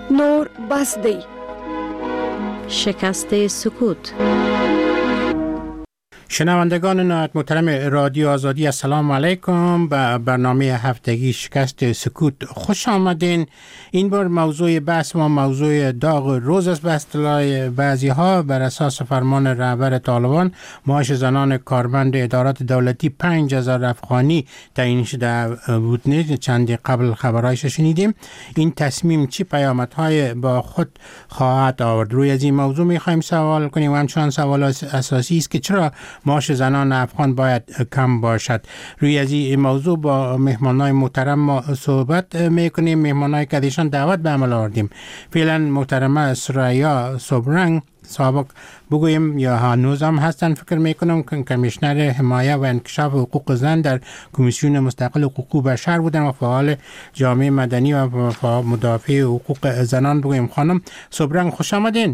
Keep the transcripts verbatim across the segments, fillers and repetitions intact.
نور بس دی. شکست سکوت. شنوندگان نهایت محترم رادیو آزادی، السلام علیکم. به برنامه هفتگی شکست سکوت خوش آمدین. این بار موضوع بحث ما موضوع داغ روز است. به اصطلاح بعضی ها بر اساس فرمان رهبر طالبان معاش زنان کارمند ادارات دولتی پنج هزار افغانی تعیین شده بود. چندی قبل خبرایش شنیدیم. این تصمیم چی پیامدهای با خود خواهد آورد؟ روی از این موضوع میخوایم سوال کنیم و همچنان سوال اساسی است که چرا معاش زنان افغان باید کم باشد. روی از این موضوع با مهمانای محترم ما صحبت میکنیم. مهمانای که دیشان دعوت به عمل آوردیم. فعلا محترمه سریا صبرنگ سابق بگویم یا هنوز هم هستن فکر میکنم که کمیشنر حمایه و انکشاف حقوق زن در کمیسیون مستقل حقوق بشر بودن و فعال جامعه مدنی و مدافع حقوق زنان. بگویم خانم صبرنگ خوش آمدین.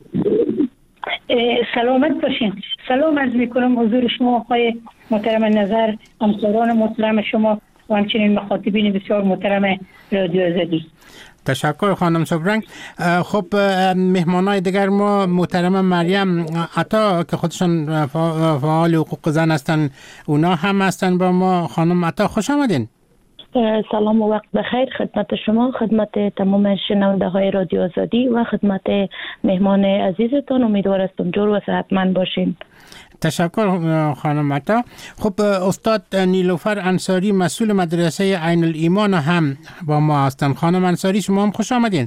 سلامت باشین. سلام عرض میکنم حضور شما آقای محترم نظر، همکاران محترم شما و همچنین مخاطبین بسیار محترم رادیو آزادی. تشکر خانم صبرنگ. خب مهمانای دیگر ما محترم مریم عطا که خودشان فعال حقوق زن هستن، اونا هم هستن با ما. خانم عطا خوش آمدین. سلام و وقت بخیر خدمت شما، خدمت تمام شنونده های رادیو آزادی و خدمت مهمان عزیزتان. امیدوار هستم جور و صحتمند باشین. تشکر خانم عطا. خب استاد نیلوفر انصاری مسئول مدرسه عین الایمان هم با ما هستن. خانم انصاری شما هم خوش آمدین.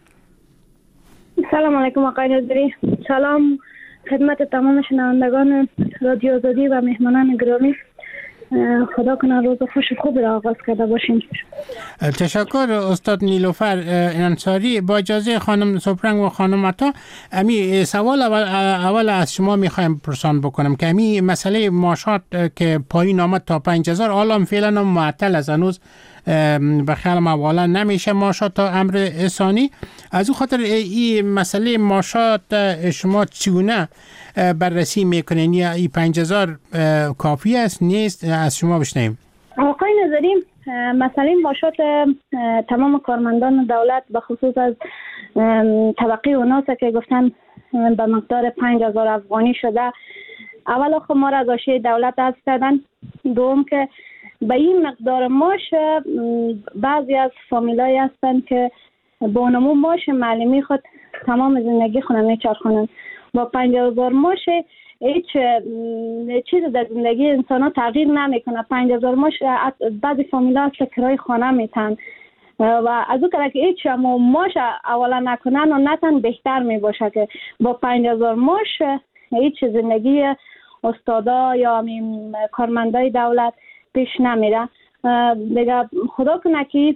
سلام علیکم آقای نظری. سلام خدمت تمام شنوندگان رادیو آزادی و مهمانان گرامی. خدا کنه روز خوش خوب را آغاز کرده باشیم. تشکر استاد نیلوفر انصاری. با اجازه خانم صبرنگ و خانم عطا، امی سوال اول, اول از شما میخوایم پرسان بکنم که امی مسئله معاشات که پایین آمد تا پنج هزار حالا فعلا معطل از هنوز به خیال اوالا نمیشه معاشات تا امر ثانی. از او خاطر این مسئله معاشات شما چگونه بررسی میکنین؟ یا این پنج هزار کافی است نیست؟ از شما بشنیم. آقای نظری، مسئله معاشات تمام کارمندان دولت به خصوص از طبقه اوناست که گفتن به مقدار پنج هزار افغانی شده. اول خب ما را از حاشیه دولت حذف کردن. دوم که به این مقدار معاش بعضی از فامیلایی هستند که با نمو معاش معلمی خود تمام زندگی خود میچرخونند. با پنج هزار معاش هیچ چیز در زندگی انسان ها تغییر نمیکنه. پنج هزار معاش بعضی فامیلا هست کرای خانه میتن و از او که هیچ اما معاش اولا نکنن و نتن بهتر میباشه که با پنج هزار معاش هیچ زندگی استادا یا کارمندای دولت پیش نمیره. دیگه خدا کنه که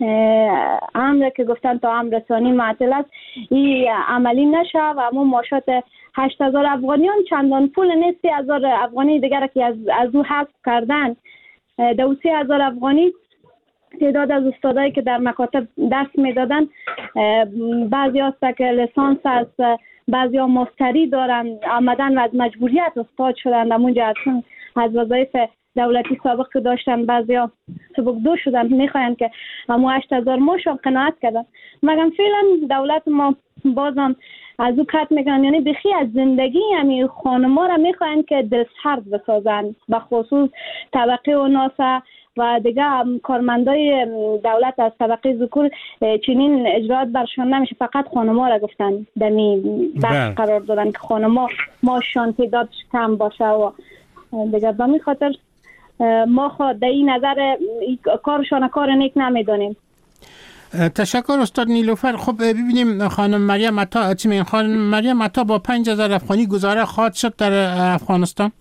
امر که گفتن تا امر ثانی معطل است این عملی نشه و همون معاشات هشت هزار افغانیان چندان پول نیست. سی هزار افغانی دیگر که از, از او حذف کردن. دو سی هزار افغانی تعداد از استادایی که در مکاتب درس میدادن، بعضی هست که لیسانس است، بعضی ها ماستری دارن، آمدن و از مجبوریت استاد شدن در اونجا از وظایف دولتی سابق که داشتن، بعضی ها سبک دو شدن، میخواین که همو هشت هزار معاش هم قناعت کردن. مگم فعلا دولت ما بازم از او کت میکنن، یعنی بخی از زندگی یعنی خانما را میخواین که دلسرد بسازن، به خصوص طبقه اوناسا و دیگه کارمندای دولت از طبقه ذکور چنین اجرات برشان نمیشه. فقط خانما را گفتن دمی بحث قرار دادن که خانما معاششان تعدادش کم باشه و دیگه به می خاطر ما خود در این نظر کارشان کار نیک نمیدونیم. تشکر استاد نیلوفر. خب ببینیم خانم مریم عطا چی میگن. خانم مریم عطا با پنج هزار افغانی گزاره خواهد شد در افغانستان؟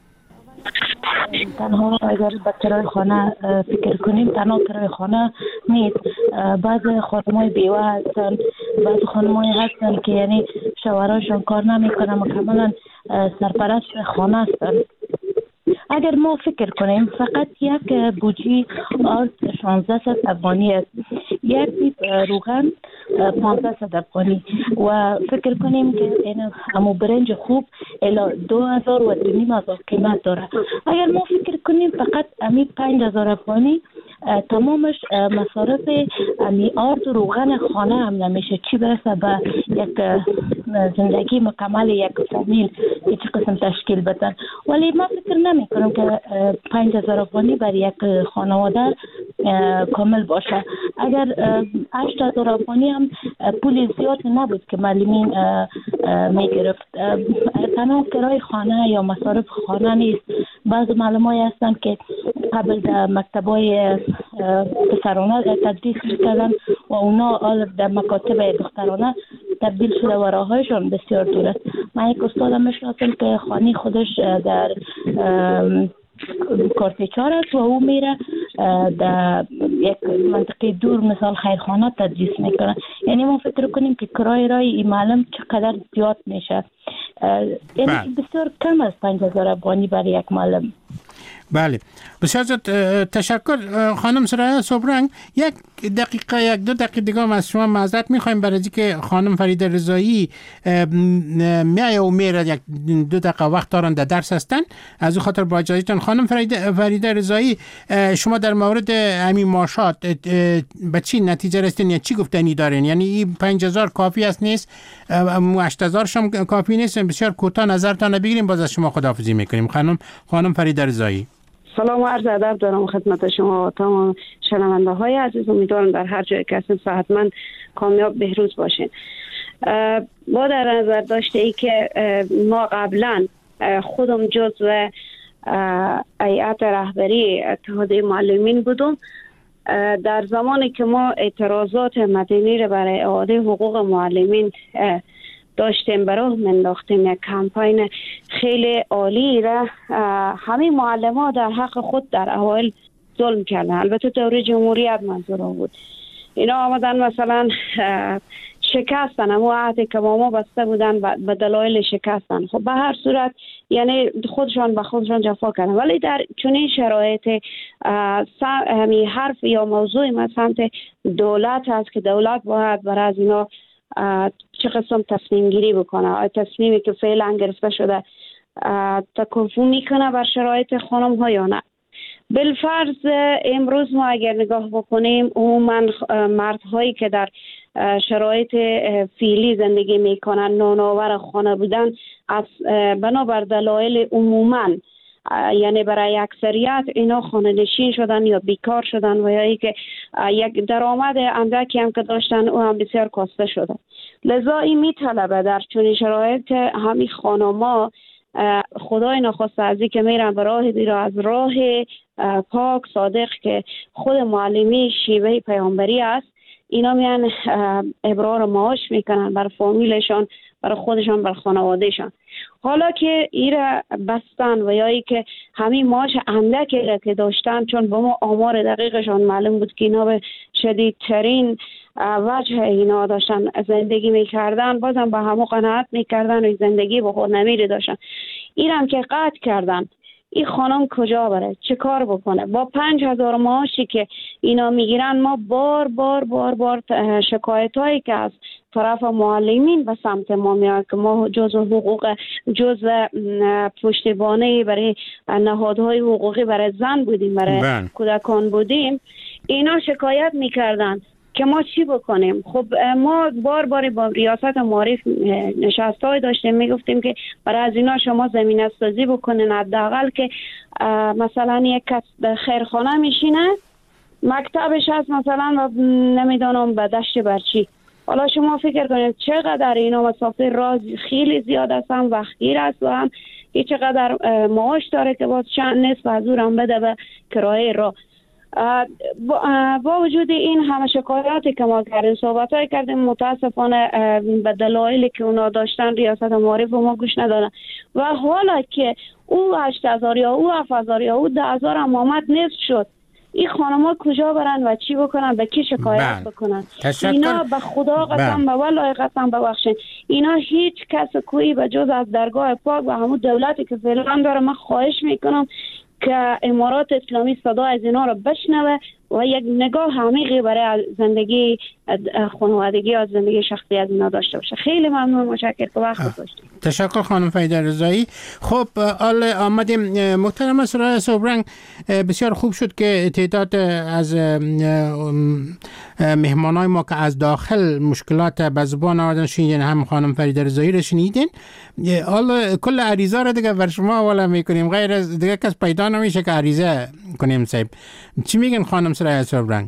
تنها اگر به کرای خانه فکر کنیم تنها کرای خانه نیست. بعض خانمای بیوه هستن، بعض خانمای هستن که یعنی شوهراشون کار نمیکنن، مکملا سرپرست خانه هستن. اگر ما فکر کنیم فقط یک بوجی آرد شانزده صد افغانی است، یک دیب روغن پانزده صد افغانی و فکر کنیم که این همو برنج خوب الا دو هزار و دو نیم هزار قیمت داره. اگر ما فکر کنیم فقط امی پنج هزار افغانی تمامش مصارف امی آرد و روغن خانه هم نمیشه، چی برسه به یک زندگی مکمل یک فامیل که چه قسم تشکیل بدن. ولی من فکر نمی کنم که پنج هزار افغانی بر یک خانواده کامل باشه. اگر هشت هزار افغانی هم پول زیاد نبود که معلمین می گرفت. تنها کرای خانه یا مصارف خانه نیست. بعض معلمای هستن که قبل در مکتبای پسرانه تدریس کردن و اونا حالا در مکاتب دخترانه تبدیل شده و راهایشون بسیار دور است. من یک استادم میشناسم که خانه خودش در کارتچار است و او میره در یک منطقه دور مثال خیرخانه تدریس میکنه. یعنی ما فکر کنیم که کرای رای این معلم چقدر زیاد میشه. یعنی بسیار کم است پنج هزار افغانی برای یک معلم. بله، بسیار زیاد تشکر خانم سرایه صبرنگ. یک دقیقه یک دو دقیقه دیگه از شما معذرت میخوایم برای اینکه خانم فریده رضایی میای و میره، یک دو دقیقه وقت دارن در درس هستن، از او خاطر با اجازهتون. خانم فریده فریده رضایی، شما در مورد همین معاشات به چی نتیجه رسیدین یا چی گفتنی دارین؟ یعنی این پنج هزار کافی است نیست؟ هشت هزار شم کافی نیست؟ بسیار کوتاه نظرتان بگیریم، باز از شما خداحافظی میکنیم. خانم خانم فریده رضایی. سلام و عرض ادب دارم خدمت شما و تمام شنونده های عزیز. امیدوارم در هر جای که هستین صحتمند کامیاب بهروز باشین. با در نظر داشته ای که ما قبلا خودم جزو هیئت رهبری اتحادیه معلمین بودم، در زمانی که ما اعتراضات مدنی را برای اعاده حقوق معلمین داشتیم برای منداختیم، یک کمپاین خیلی عالی را همه معلم ها در حق خود در اوایل ظلم کردن. البته دوره جمهوریت منظورم بود. اینا آمدن مثلا شکستن اما عهدی که با ما بسته بودن به دلایل شکستن. خب به هر صورت یعنی خودشان به خودشان جفا کردن. ولی در چنین شرایط همی حرف یا موضوع ما سمت دولت هست که دولت باید برای از اینا چه قسم تصمیم گیری بکنه. تصمیمی که فعلا گرفته شده تکفو میکنه بر شرایط خانم ها یا نه. بالفرض امروز ما اگر نگاه بکنیم عموما مردهایی که در شرایط فعلی زندگی میکنن نانآور خانه بودن از بنابر دلایل عموما یعنی برای اکثریت اینا خانه نشین شدن یا بیکار شدن و یا ای که یک درآمد اندکی هم که داشتن او هم بسیار کاسته شده. لذا این میطلبه در چنین شرایط که همین خانما خدای نخواسته از این که میرن به راه دیره از راه پاک صادق که خود معلمی شیوه پیامبری است، اینا میان ابرار معاش میکنن بر فامیلشان، برای خودشان، بر خانوادهشان. حالا که ایره بستن و یا ای که همین معاش اندکی را که داشتن، چون با ما آمار دقیقشان معلوم بود که اینا به شدیدترین وجه اینا داشتن زندگی میکردن، بازم با همو قناعت میکردن و زندگی با خود نمیری داشتن. اینم که قطع کردن، این خانم کجا بره؟ چه کار بکنه؟ با پنج هزار معاشی که اینا میگیرن ما بار بار بار بار شکایت هایی که از طرف معلمین به سمت ما میاد که ما جز حقوق جز پشتیبانی برای نهادهای حقوقی برای زن بودیم، برای بن. کودکان بودیم، اینا شکایت میکردن که ما چی بکنیم. خب ما بار بار با ریاست معارف نشستای داشتیم، میگفتیم که برای از اینا شما زمینه سازی بکنین، حداقل که مثلا یک کس به خیرخانه میشینه مکتبش هست مثلا نمیدانم به دشت برچی. حالا شما فکر کنید چقدر اینا مسافر راه خیلی زیاد است، هم وقتگیر است و هم چقدر معاش داره که باز چند نصف از او هم بده به کرایه راه. با وجود این همه شکایاتی که ما کردیم، صحبت‌های کردیم، متاسفانه به دلایلی که اونا داشتن ریاست معارف ما گوش ندادن و حالا که او هشت هزار یا او هفت هزار یا او ده هزار هم آمد نصف شد، این خانم‌ها کجا برن و چی بکنن؟ به کی شکایت بل. بکنن؟ تشکر. اینا به خدا قسم به والله قسم ببخشید، اینا هیچ کس کوئی به جز از درگاه پاک و همون دولتی که فعلا داره، من خواهش میکنم که امارات اسلامی صدا از اینا رو بشنوه و یک نگاه عمیقی برای زندگی خانوادگی و زندگی شخصی از اینا داشته باشه. خیلی ممنون، متشکرم که وقت گذاشتید. تشکر خانم فریده رضایی. خب حال آمدیم محترم سرای صبحرنگ، بسیار خوب شد که تعداد از مهمانای ما که از داخل مشکلات به زبان آوردن شنیدین، هم خانم فریده رضایی رو شنیدین. حالا کل عریضه رو دیگه بر شما حواله میکنیم، غیر از دیگه کس پیدا نمیشه که عریضه کنیم. صاحب چی میگن خانم سرای صبحرنگ؟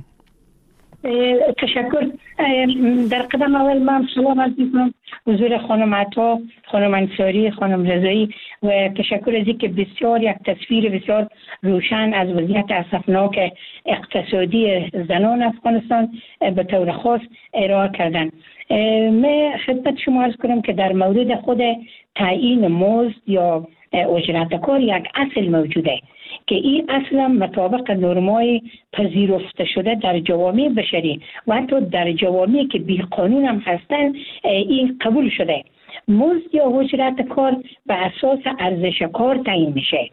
تشکر. در قدم اول من سلام عرض میکنم حضور خانم عطا، خانم انصاری، خانم رضایی و تشکر از اینکه بسیار یک تصویر بسیار روشن از وضعیت اسفناک اقتصادی زنان افغانستان به طور خاص ارائه کردن. من خدمت شما عرض کنم که در مورد خود تعیین مزد یا اجرت کار یک اصل موجوده که این اصلا مطابق نرمای پذیرفته شده در جوامع بشری و حتی در جوامعی که بی قانون هم هستن این قبول شده. مزد یا اجرت کار به اساس ارزش کار تعیین میشه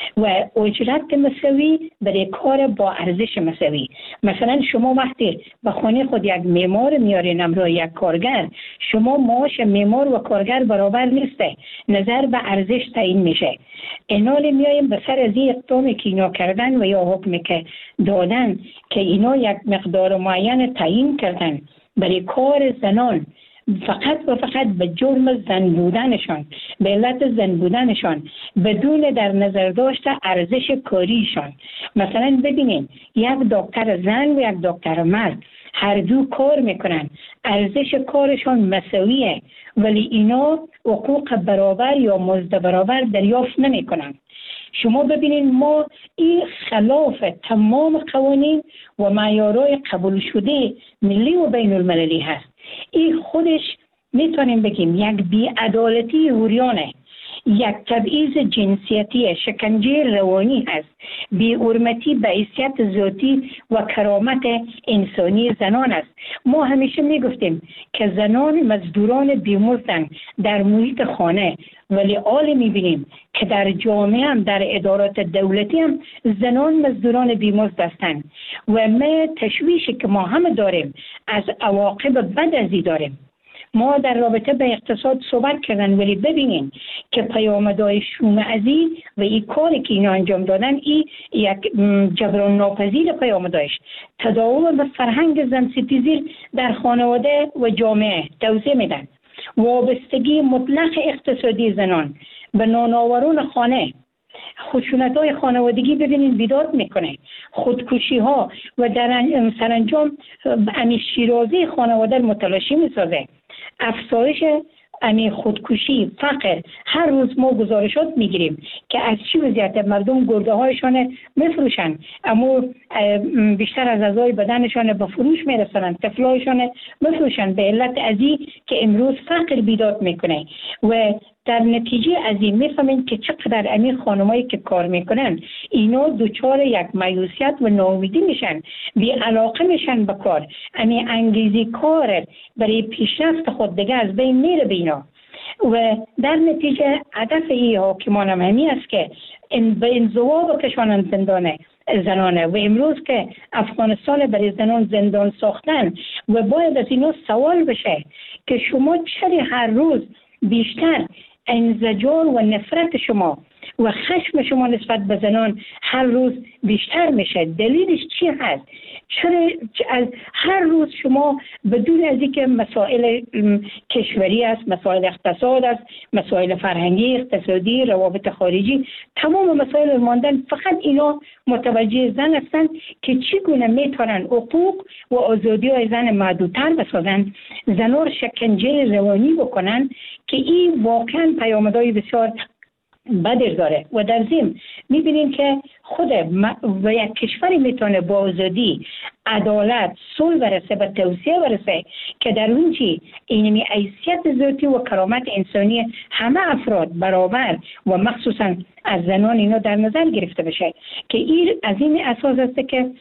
و اجرت مساوی برای کار با ارزش مساوی. مثلا شما وقتی به خانه خود یک معمار میارین همراه یک کارگر، شما معاش معمار و کارگر برابر نیسته، نظر به ارزش تعیین میشه. اینال میایم به سر از این اقدامی که اینا کردن و یا حکمی که دادن که اینا یک مقدار معین تعیین کردن برای کار زنان، فقط و فقط به جرم زن بودنشان، به علت زن بودنشان، بدون در نظر داشته ارزش کاریشان. مثلا ببینین یک دکتر زن و یک دکتر مرد هر دو کار میکنن، ارزش کارشان مساویه، ولی اینا حقوق برابر یا مزد برابر دریافت نمیکنن. شما ببینین ما این خلاف تمام قوانین و معیارهای قبول شده ملی و بین المللی هست. این خودش میتونیم بگیم یک بی‌عدالتی عریانه، یک تبعیض جنسیتی، شکنجه روانی هست، بی‌حرمتی به حیثیت ذاتی و کرامت انسانی زنان است. ما همیشه میگفتیم که زنان مزدوران بی‌مزدند در محیط خانه، ولی حال میبینیم که در جامعه هم در ادارات دولتی هم زنان مزدوران بی‌مزد هستند و ما تشویشی که ما هم داریم از عواقب بد از این داریم. ما در رابطه به اقتصاد صحبت کردن، ولی ببینین که پیامدهای شومعزی و این کاری که اینا انجام دادن این یک جبران ناپذیر پیامدهایش تداوم به فرهنگ زن ستیزی در خانواده و جامعه توضیح میدن. وابستگی مطلق اقتصادی زنان به نانآوران خانه، خشونت های خانوادگی ببینید بیداد میکنه، خودکشی ها و در سرانجام امی شیرازی خانواده متلاشی میسازه، افزایش امی خودکشی، فقر. هر روز ما گزارشات میگیریم که از چی وضعیت مردم گرده هایشان میفروشن، اما بیشتر از اعضای بدنشان به فروش میرسونن، طفلایشان میفروشن به علت ازی که امروز فقر بیداد میکنه و در نتیجه از این میفهمین که چقدر امی خانمایی که کار میکنن اینا دوچار یک مایوسیت و ناامیدی میشن، بی علاقه میشن به کار، امی انگیزی کار برای پیشرفت خود دیگه از بین میره بینا و در نتیجه هدف ای حاکمان هم همی است که این به انزوا بکشانن زندانه زنانه و امروز که افغانستان برای زنان زندان ساختن و باید از اینا سوال بشه که شما چرا هر روز بیشتر انزجار و نفرت شما و خشم شما نسبت به زنان هر روز بیشتر میشه؟ دلیلش چی هست؟ چرا از هر روز شما بدون از اینکه مسائل کشوری است، مسائل اقتصاد است، مسائل فرهنگی، اقتصادی، روابط خارجی، تمام مسائل ماندن، فقط اینا متوجه زن هستند که چگونه میتونن حقوق و آزادی های زن محدودتر بسازن، زنان شکنجه روانی بکنن که این واقعا پیامدهای بسیار بدر داره. و در ضمن میبینیم که خود و یک کشوری میتونه با آزادی عدالت، صلح برسه و توسعه برسه که در اون چی اینمی حیثیت ذاتی و کرامت انسانی همه افراد برابر و مخصوصا از زنان اینا در نظر گرفته بشه که این از این اساس است که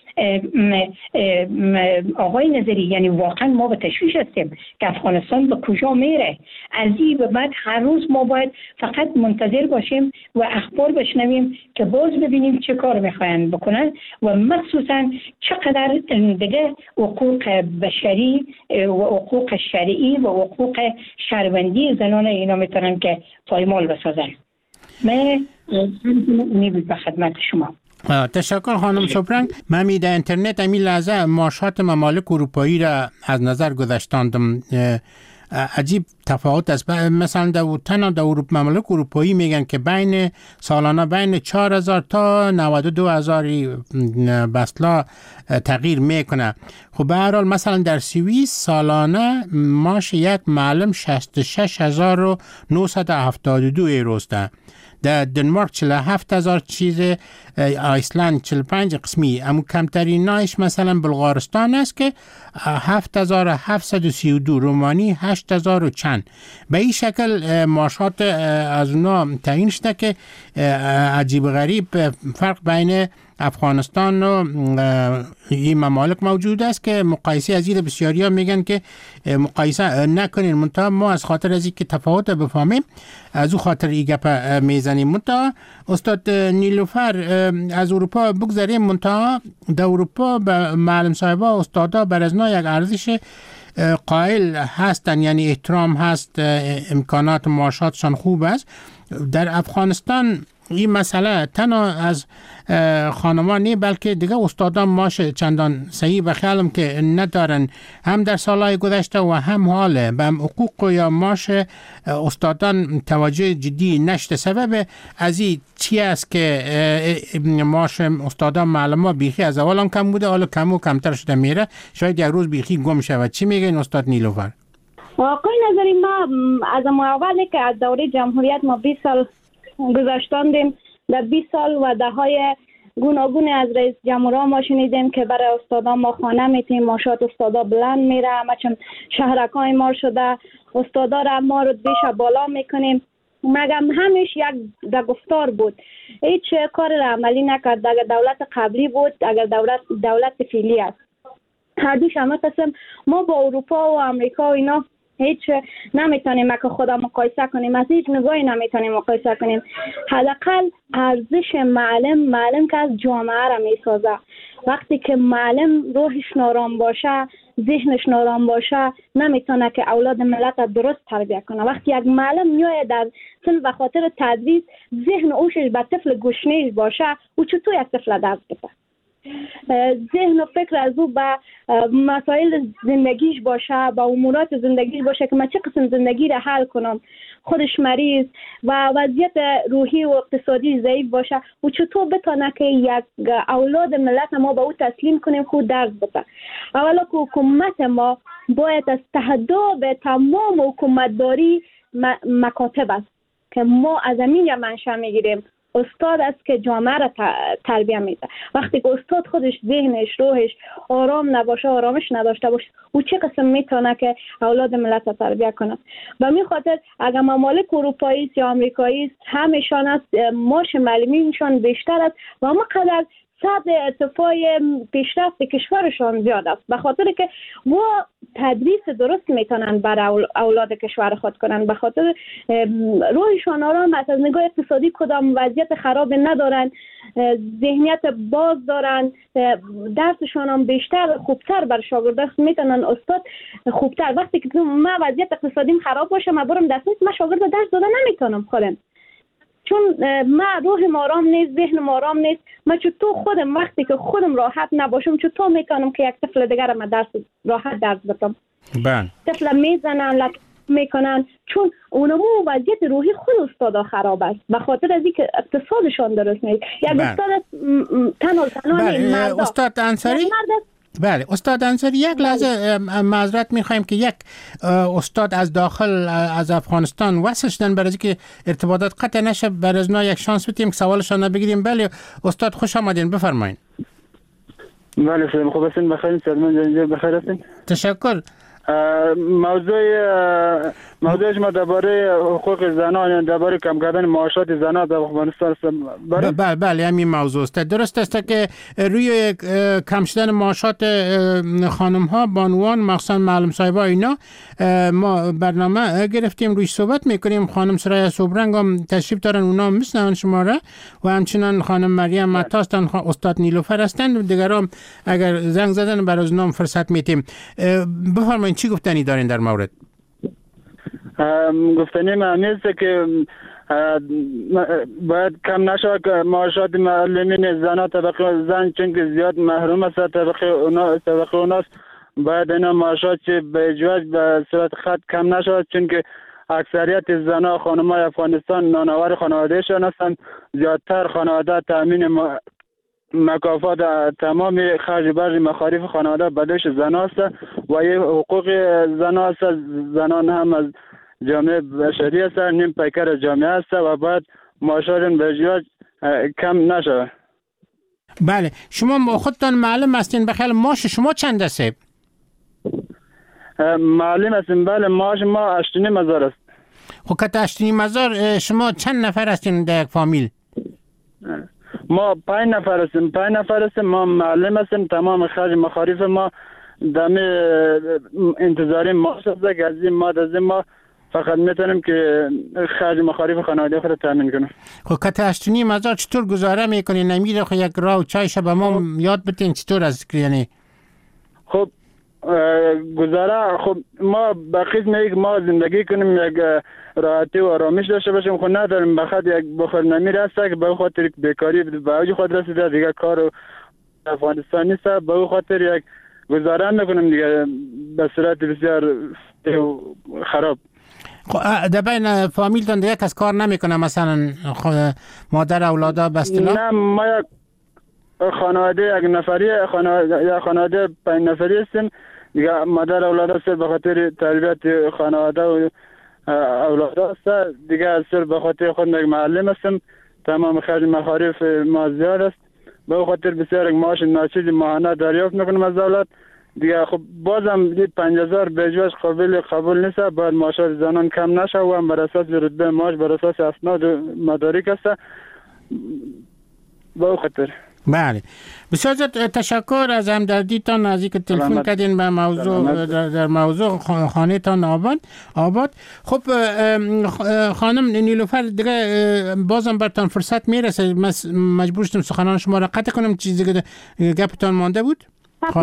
آقای نظری یعنی واقعا ما به تشویش هستیم که افغانستان به کجا میره. از این به بعد هر روز ما باید فقط منتظر باشیم و اخبار بشنویم که باز ببینیم چه کار میخواین بکنن و مخصوصا چقدر دیگه حقوق بشری و حقوق شرعی و حقوق شهروندی زنان اینا میتونن که پایمال بسازن. من نیبود به خدمت شما. تشکر خانم شبرنگ. من می در اینترنت امی لحظه مارشات ممالک اروپایی را از نظر گذاشتاندم. عجیب تفاوت است. مثلا در تنها در اروپا ممالک اروپایی میگن که بین سالانه بین چهار هزار تا نود و دو هزار بسلا تغییر میکنه. خب به هر حال مثلا در سوئیس سالانه معاش یک معلم شصت و شش هزار و نهصد و هفتاد و دو ایروست. در دنمارک چهل و هفت هزار چیز، ایسلند چهل و پنج قسمی. اما کمترین نایش مثلا بلغارستان است که هفت هزار و هفتصد و سی و دو، رومانی هشت هزار و چند. به این شکل معاشات از اونا تعیین شده که عجیب غریب فرق بین افغانستان و این ممالک موجود است که مقایسه از این بسیاری ها میگن که مقایسه نکنین، منتها ما از خاطر از این که تفاوت بفهمیم از او خاطر این گپ میزنیم. منتها استاد نیلوفر از اروپا بگذاریم، منتها در اروپا به معلم صاحبا استادا بر از یک ارزش قائل هستن، یعنی احترام هست، امکانات معاشاتشان خوب است. در افغانستان این مسئله تنها از خانمان نه بلکه دیگه استادان معاش چندان صحیح و خیالم که ندارن، هم در سالهای گذشته و هم حاله به حقوق یا معاش استادان توجه جدی نشده. سبب از این چی است که معاش استادان معلم بیخی از اول هم کم بوده، حالا کم و کمتر شده میره، شاید یک روز بیخی گم شود؟ چی میگین استاد نیلوفر؟ واقعی نظری ما از اولی که از دوره جمهوریت ما بیست سال گذاشتاندیم، در بیست سال و دههای گوناگون از رئیس جمهورها ما شنیدیم که برای استادا ما خانه میتیم، ماشات استادا بلند میره، همه چون شهرکای ما شده، استادا را ما رو بیش بالا میکنیم. مگم همیش یک در گفتار بود، هیچ کار را عملی نکرد. اگر دولت قبلی بود، اگر دولت دولت فعلی است، هر دوش همه قسم ما با اروپا و امریکا و اینا هیچ نمیتونیم که خدا مقایسه کنیم، از هیچ نگاهی نمیتونیم مقایسه کنیم. حداقل ارزش معلم معلم که از جامعه را میسازه. وقتی که معلم روحش نارام باشه، ذهنش نارام باشه، نمیتونه که اولاد ملت را درست تربیت کنه. وقتی یک معلم میاد در سن به خاطر تدریس ذهن اوشش به طفل گشنه باشه، او چطور یک طفل درس بده؟ ذهن و فکر از او به مسائل زندگیش باشه، با امورات زندگیش باشه که من چه قسم زندگی را حل کنم. خودش مریض و وضعیت روحی و اقتصادی ضعیف باشه، و چطور بتونه که یک اولاد ملت ما به او تسلیم کنیم خود درس بده. اولا که حکومت ما باید از تهداب تمام حکومتداری مکاتب است که ما از همین منشأ میگیریم. استاد است که جامعه را تربیت میده. وقتی که استاد خودش ذهنش روحش آرام نباشه، آرامش نداشته باشه، او چه قسم میتونه که اولاد ملت را تربیت کنه؟ به می خاطر اگر ممالک اروپایی یا آمریکایی همشان است، معاش معلمینشان بیشتر است و اما قدر صد ارتفاع پیشرفت کشورشان زیاد است، به خاطر که و تدریس درست میتونن برای اولاد کشور خود کنن، به خاطر روحشان آرام است، از نگاه اقتصادی کدام وضعیت خراب ندارن، ذهنیت باز دارن، درسشان هم بیشتر خوبتر بر شاگردان میتونن استاد خوبتر. وقتی که ما وضعیت اقتصادیم خراب باشه، ما برم درس نیست، ما شاگرد درس دادن نمیتونم خودم، چون ما روح آرام نیست، ذهن آرام نیست. ما چطور خودم وقتی که خودم راحت نباشم چطور میتونم که یک طفل دیگر ما درس راحت درس بدم؟ بله. طفل میزنن، لط میکنن، چون اونمو وضعیت روحی خود استادا خراب است، به خاطر از اینکه اقتصادشان درست نیست. یک استاد تنها تنها استاد انصاری بله استاد انصاری یک لحظه معذرت میخوایم که یک استاد از داخل از افغانستان وصل شدن، برای اینکه ارتباطات قطع نشه بر از یک شانس بدیم که سوالشان بگیریم. بله استاد خوش آمدین، بفرمایید. بله سلام، خوب هستین؟ بخیر سلام، بخیر هستین؟ تشکر. موضوع موضوع شما درباره حقوق زنان، درباره کم کردن معاشات زنان در افغانستان است. بله بله همین موضوع است. درست است که روی کم شدن معاشات خانم ها، بانوان، مخصوصا معلم صاحبا اینا ما برنامه گرفتیم، روی صحبت میکنیم. خانم سرای صبرنگ هم تشریف دارن، اونا میشنون شما را، و همچنان خانم مریم عطا هستن، استاد نیلوفر هستن، دیگران اگر زنگ زدن برای اونام فرصت میتیم. بفرمایید چی گفتنی دارین در مورد؟ گفتنی من است که باید کم نشه که معاشات معلمین زن طبقه زن چون که زیاد محروم است طبقه اونا طبقه اوناست، باید اینا معاشات به اجواج به صورت خط کم نشه، چون که اکثریت زنها خانمای افغانستان نانآور خانواده شان هستند. زیادتر خانواده تامین مکافات تمام خرج برج مخارف خانواده به دوش زن است و یه حقوق زن است. زنان هم از جامعه بشری است، نیم پیکر جامعه است و باید معاشات به ازدواج کم نشود. بله، شما خودتان معلم هستین، بخیر معاش شما چند است؟ معلم هستیم، بله، معاش ما هشت و نیم هزار است. خب که هشت و نیم هزار، شما چند نفر هستین در یک فامیل؟ ما پنج نفر هستیم، پنج نفر هستیم، ما معلم هستیم، تمام خرج مخارف ما دم انتظاری ما است که از این ما از این ما فقط میتونیم که خرج مخارف خانواده خود تامین کنیم. خب که هشت و نیم هزار چطور گزاره میکنین؟ نمیره خب یک راه و چای شب ما یاد بتین چطور از یعنی؟ خب گزاره، خب ما بخیز میگه ما زندگی کنیم یک راحتی و آرامش داشته باشیم، خب نداریم، بخاطر یک بخور نمیر هست که به خاطر بیکاری به اوج خود رسیده، دیگه کار افغانستان نیست، به خاطر یک گزاره میکنیم دیگه به صورت بسیار خراب. خب در بین فامیلتون دیگه کس کار نمیکنه، مثلا مادر اولادا به اصطلاح؟ نه، ما یک خانواده یک نفری خانواده یا خانواده پنج نفری هستیم دیگه. مادر اولاد است به خاطر تربیت خانواده و اولاد است دیگه، از به خاطر خود یک معلم هستم، تمام خرج مخارف ما زیاد است، به خاطر بسیار معاش ناچیز ماهانه دریافت میکنم از دولت دیگه. خب بازم دید پنج هزار به جواز قابل قبول نیست، باید معاشات زنان کم نشه و بر اساس رتبه معاش بر اساس اسناد مدارک است به خاطر. بله، بسیار تشکر از همدردیتان، از اینکه تلفن کردین به موضوع در, در موضوع خانه تان آباد آباد. خب خانم نیلوفر دیگه بازم برتان فرصت میرسه، مجبور شدم سخنان شما را قطع کنم، چیزی که گپتان مانده بود؟ نه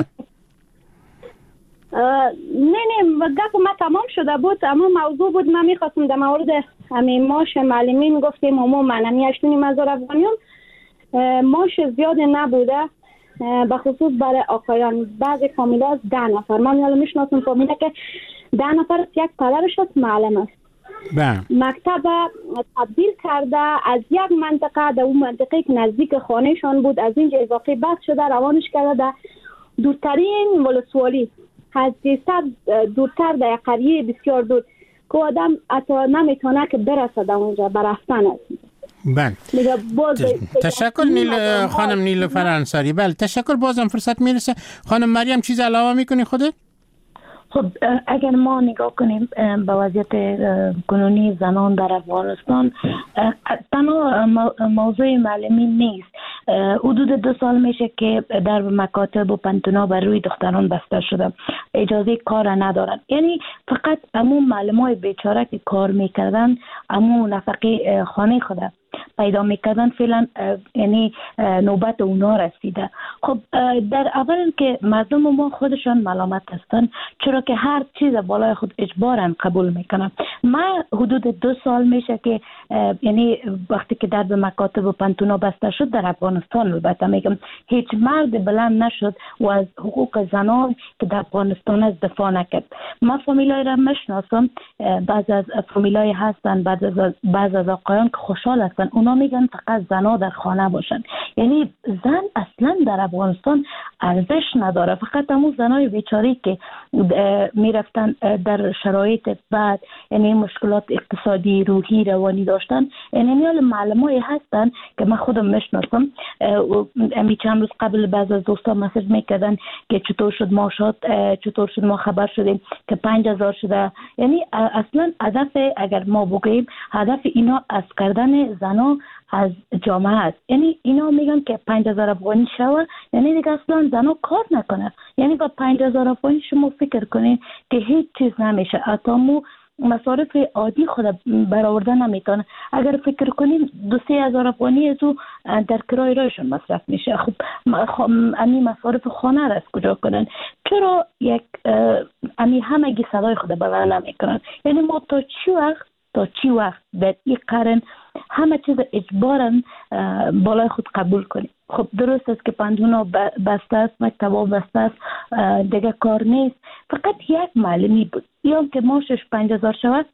نه گپ ما تمام شده بود، اما موضوع بود من میخواستم در مورد همین معاش معلمین گفتیم عموما همین هشت و نیم هزار افغانیان معاش زیاد نبوده، به خصوص برای آقایان. بعضی فامیلا از ده نفر، من یالا میشناسم فامیلا که ده نفر است، یک پدرش است معلم است. مکتب تبدیل کرده از یک منطقه در اون منطقه که نزدیک خانهشان بود، از اینجا اضافه بس شده روانش کرده در دورترین ولسوالی، از دیستر دورتر در یک قریه بسیار دور که آدم حتی نمیتونه که برسه در اونجا برفتن است. بله، تشکر نیل خانم نیلوفر انصاری. بله تشکر، بازم فرصت میرسه. خانم مریم چیز علاوه میکنی خودت؟ خب اگر ما نگاه کنیم به وضعیت کنونی زنان در افغانستان، تنها موضوع معلمین نیست. حدود دو سال میشه که در مکاتب و پنتونا بر روی دختران بسته شده، اجازه کار ندارن. یعنی فقط همون معلمای بیچاره که کار میکردن، همون نفقه خانه خود پیدا میکردن، فعلا یعنی نوبت اونا رسیده. خب در اول که مردم ما خودشان ملامت هستن، چرا که هر چیز بالای خود اجبارن قبول میکنن. من حدود دو سال میشه که یعنی وقتی که در به مکاتب و پنتونا بسته شد در افغانستان، البته میگم هیچ مرد بلند نشد و از حقوق زنان که در افغانستان از دفاع نکرد. من فامیلای را میشناسم، بعض از فامیلای هستن، بعض از بعض از آقایان که خوشحال هستن، اونا میگن فقط زنا در خانه باشن. یعنی زن اصلا در افغانستان ارزش نداره. فقط همون زنای بیچاری که میرفتن در شرایط بعد، یعنی مشکلات اقتصادی، روحی، روانی داشتن، یعنی نیال معلمایی هستن که من خودم میشناسم. امی چند روز قبل بعض از دوستان مسیج میکردن که چطور شد ما شد چطور شد ما خبر شدیم که پنج هزار شده. یعنی اصلا هدف اگر ما بگیم هدف اینا از کردن زنا از جامعه است. یعنی اینا میگن که پنج هزار افغانی شوه، یعنی دیگه اصلا زنا کار نکنه. یعنی با پنج هزار افغانی شما فکر کنین که هیچ چیز نمیشه، حتی مو مصارف عادی خود برآورده نمیتونه. اگر فکر کنیم دو سه هزار افغانی از او در کرای رایشون مصرف میشه. خب امی مصارف خانه را از کجا کنن؟ چرا یک امی همگی صدای خود بلند نمیکنن؟ یعنی ما تا چی وقت تا چی وقت در این قرن همه چیز اجباراً بالای خود قبول کنیم؟ خب درست است که پندونا بسته است، مکتبا بسته است، دیگه کار نیست. فقط یک معلمی بود یا که ماشش پنج هزار شود.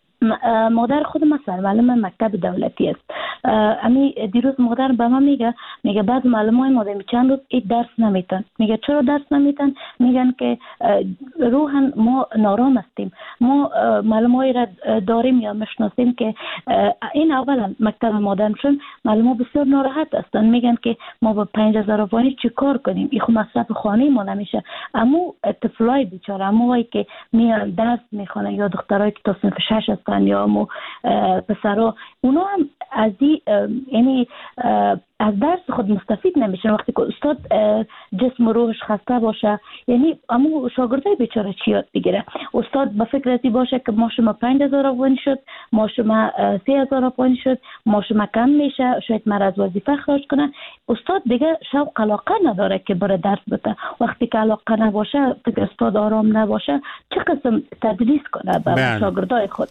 مادر خود مثلا معلم مکتب دولتی است. امی دیروز مادر به من میگه میگه بعض معلمای ما می چند روز این درس نمیتن. میگه چرا درس نمیتن؟ میگن که روحاً ما نارام هستیم. ما معلمای را داریم یا مشناسیم که این اولا مکتب مادرشون معلم‌ها بسیار ناراحت هستن. میگن که ما با پنج هزار افغانی چی کار کنیم؟ این خو مصرف خانه ما نمیشه. اما طفلای بیچاره، اموایی که میان درس میخونن یا دخترای که تا صنف شش هستن یا مو پسرا، اونا هم از این یعنی از درس خود مستفید نمیشن. وقتی که استاد جسم و روحش خسته باشه، یعنی اما شاگردای بیچاره چی یاد بگیره؟ استاد به فکر ازی باشه که ما شما پنج هزار افغانی شد، ما شما سه هزار افغانی شد، ما شما کم میشه، شاید مرا از وظیفه خارج کنن. استاد دیگه شوق علاقه نداره که بره درس بده. وقتی که علاقه نباشه، که استاد آرام نباشه، چه قسم تدریس کنه به شاگردای خود؟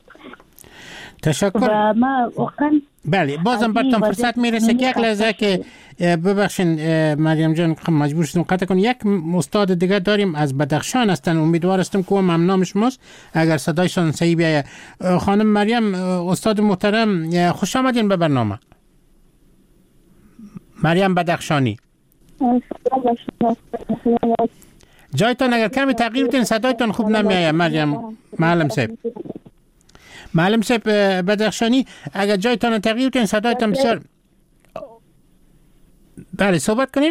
تشکر. و ما واقعا بله بازم براتون فرصت میرسه که یک لحظه که ببخشین مریم جان مجبور شدم قطع کنم. یک استاد دیگه داریم از بدخشان هستن، امیدوار هستم که هم نام شماست اگر صدایشان صحیح بیاید. خانم مریم استاد محترم خوش آمدین به برنامه. مریم بدخشانی جایتان اگر کمی تغییر بدین صدایتان خوب نمیآید. مریم معلم صاحب معلم صاحب بدخشانی اگر جایتان تغییر بدین صدایتان بسیار. بله صحبت کنین.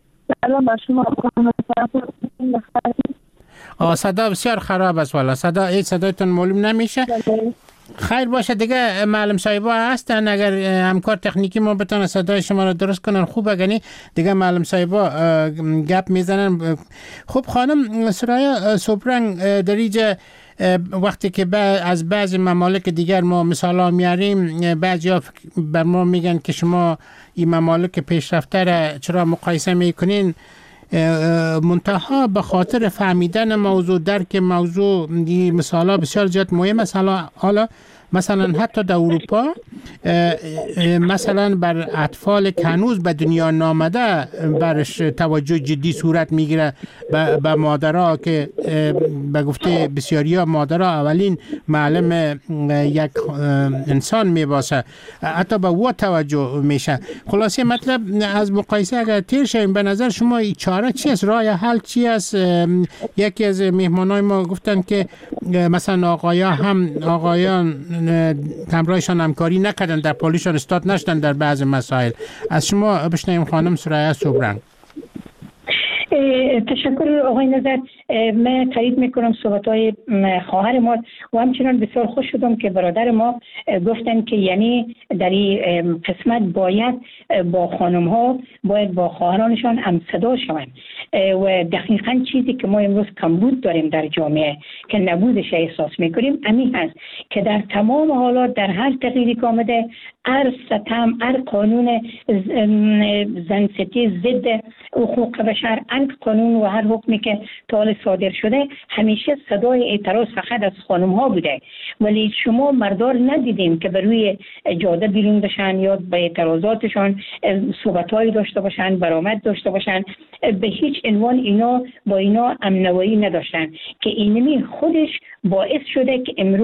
آه صدا بسیار خراب است والا، صدا ای صدایتان معلوم نمیشه. خیر باشه دیگه معلم صاحبا هستن، اگر همکار تکنیکی ما بتونه صدای شما رو درست کنن خوب، اگه دیگه معلم صاحبا گپ میزنن. خب خانم سرایا صبرنگ در اینجا وقتی که از بعضی ممالک دیگر ما مثالا میاریم، بعضیا بر ما میگن که شما این ممالک پیشرفته را چرا مقایسه میکنین؟ منتها به خاطر فهمیدن موضوع، درک موضوع، این مثالا بسیار زیاد مهم است. حالا مثلا حتی در اروپا مثلا بر اطفال که هنوز به دنیا نامده برش توجه جدی صورت میگیره. به مادرها که به گفته بسیاری ها مادرها اولین معلم یک انسان میباسه، حتی به او توجه میشه. خلاصه مطلب از مقایسه اگر تیر شویم، به نظر شما چاره چی است؟ راه حل چی است؟ یکی از مهمانای ما گفتن که مثلا آقایا هم آقایان همراهشان همکاری نکردن، در پالیشان استاد نشدن در بعض مسائل. از شما بشنویم خانم سرایا صبرنگ. تشکر آقای نظر. من تایید میکنم صحبت‌های خواهر ما و همچنان بسیار خوش شدم که برادر ما گفتن که یعنی در این قسمت باید با خانم ها باید با خواهرانشان هم صدا شوند و دقیقاً چیزی که ما امروز کمبود داریم در جامعه که نبودش احساس میکنیم همین هست که در تمام حالات در هر تغییری که آمده، هر ستم، هر قانون زنستی ضد حقوق بشر، هر قانون و هر حکمی که تا صادر شده، همیشه صدای اعتراض فقط از خانم ها بوده، ولی شما مردار ندیدیم که بر روی جاده بیرون بشن یا به اعتراضاتشان صحبت‌هایی داشته باشن، برآمد داشته باشن. به هیچ عنوان اینا با اینا امنوایی نداشتن که اینمی خودش باعث شده که امروز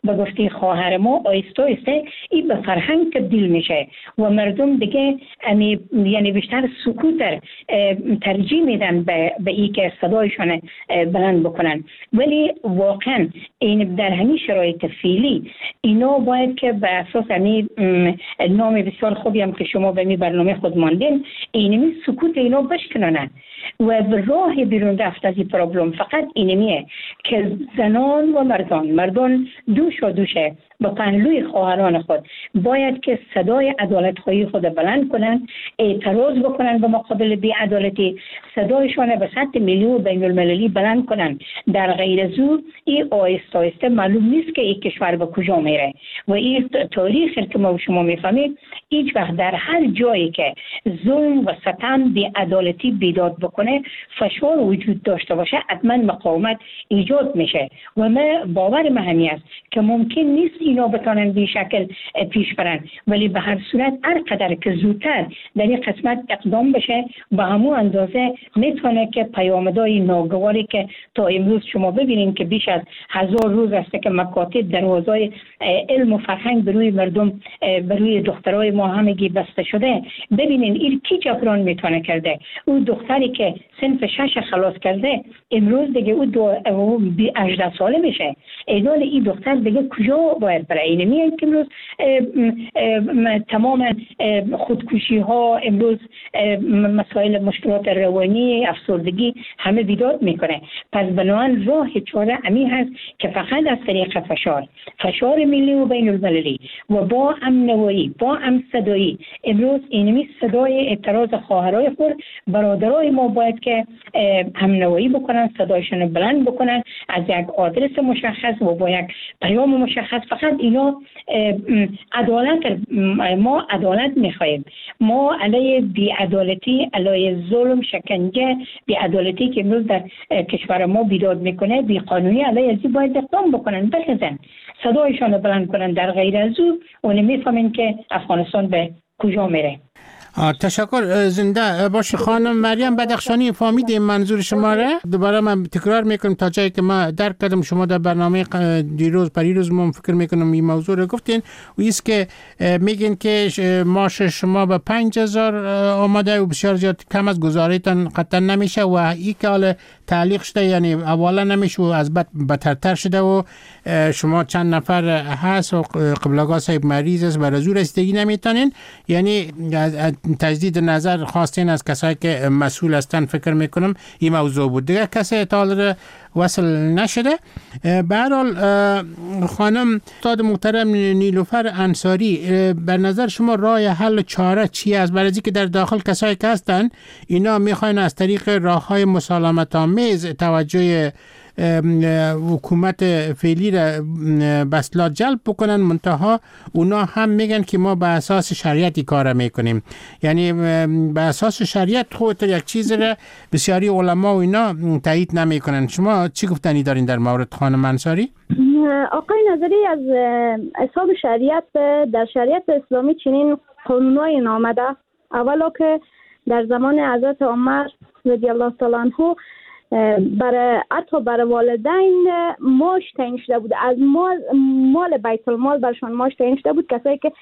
به گفته خواهر ما آیسته آیسته این به فرهنگ تبدیل میشه و مردم دیگه یعنی بیشتر سکوت ترجیح میدن به این که صدایشان بلند بکنن. ولی واقعا این در همین شرایط فعلی اینا باید که به اساس همین نام بسیار خوبی هم که شما به می برنامه خود ماندین، اینمی سکوت اینا بشکنن و به راه بیرون رفت از این پرابلم فقط اینمیه که زنان و مردان مردان دوش و دوشه با پهلوی خواهران خود باید که صدای عدالت خواهی خود بلند کنن، اعتراض بکنن به مقابل بی‌عدالتی، صدایشان به سطح ملی و بین المللی بلند کنن. در غیر زو این آیسته آیسته معلوم نیست که این کشور به کجا میره و این تاریخی که ما شما میفهمید هیچ وقت در هر جایی که ظلم و ستم بی‌عدالتی بیداد بکنه، فشار وجود داشته باشه، حتما مقاومت ایجاد میشه و ما باور من همی است که ممکن نیست اینا بتونن به شکل پیش برن، ولی به هر صورت هر قدر که زودتر در این قسمت اقدام بشه به همون اندازه میتونه که پیامدهای ناگواری که تا امروز شما ببینید که بیش از هزار روز است که مکاتب دروازهای علم و فرهنگ بروی مردم بروی دخترای ما همگی بسته شده. ببینین این کی جبران میتونه کرده؟ او دختری که صنف شش خلاص کرده امروز دیگه او دو هجده ساله میشه. ایدال این دختر دیگه کجا باید برای اینه میاد که امروز تمام خودکشی ها، امروز مسائل مشکلات روانی، افسردگی همه بیداد میکنه. پس بنابراین راه چاره امی هست که فقط از طریق فشار فشار ملی و بین المللی و با امنوایی با ام صدایی امروز اینمی صدای اعتراض خواهرای خود برادرای ما باید که امنوایی بکنن، صدایشون بلند بکنن از یک آدرس مشخص و با یک پیام مشخص. فقط اینا عدالت، ما عدالت میخوایم، ما علیه بی‌عدالتی، علیه ظلم، شکنجه، بی‌عدالتی که امروز در کشور ما بیداد میکنه، بی‌قانونی، علیه ازی باید اقدام بکنن، بخزن صدایشان بلند کنن. در غیر از او اون میفهمین که افغانستان به کجا میره. تشکر. زنده باش خانم مریم بدخشانی، فهمیدیم منظور شما را. دوباره من تکرار میکنم تا جایی که ما درک کردم. شما در برنامه دیروز پریروز ما فکر میکنم این موضوع رو گفتین و ایست که میگین که معاش شما به پنج هزار آمده و بسیار زیاد کم از گزارهتان قطعا نمیشه و این که حال تعلیق شده، یعنی اولا نمیشه و از بد بدتر شده و شما چند نفر هست و قبلگاه صاحب مریض است و رزو رسیدگی نمیتونین، یعنی تجدید نظر خواستین از کسایی که مسئول هستن. فکر میکنم این موضوع بود، دیگه کسی اطلاع وصل نشده. به هر حال خانم استاد محترم نیلوفر انصاری، به نظر شما راه حل چاره چی است؟ برای اینکه در داخل کسایی که هستن اینا میخواین از طریق راههای مسالمت آمیز توجه حکومت فعلی را بسلا جلب بکنن، منتها اونا هم میگن که ما به اساس شریعتی کار میکنیم، یعنی به اساس شریعت خودت یک چیز را بسیاری علما و اینا تایید نمیکنن. شما چی گفتنی دارین در مورد خانم انصاری؟ آقای نظری، از حساب شریعت در شریعت اسلامی چنین قانونایی نامده. اولا که در زمان حضرت عمر رضی الله تعالی عنه برای حتی برای والدین ماش تعیین شده بود، از مال مال بیت المال برشان ماش تعیین شده بود، کسایی که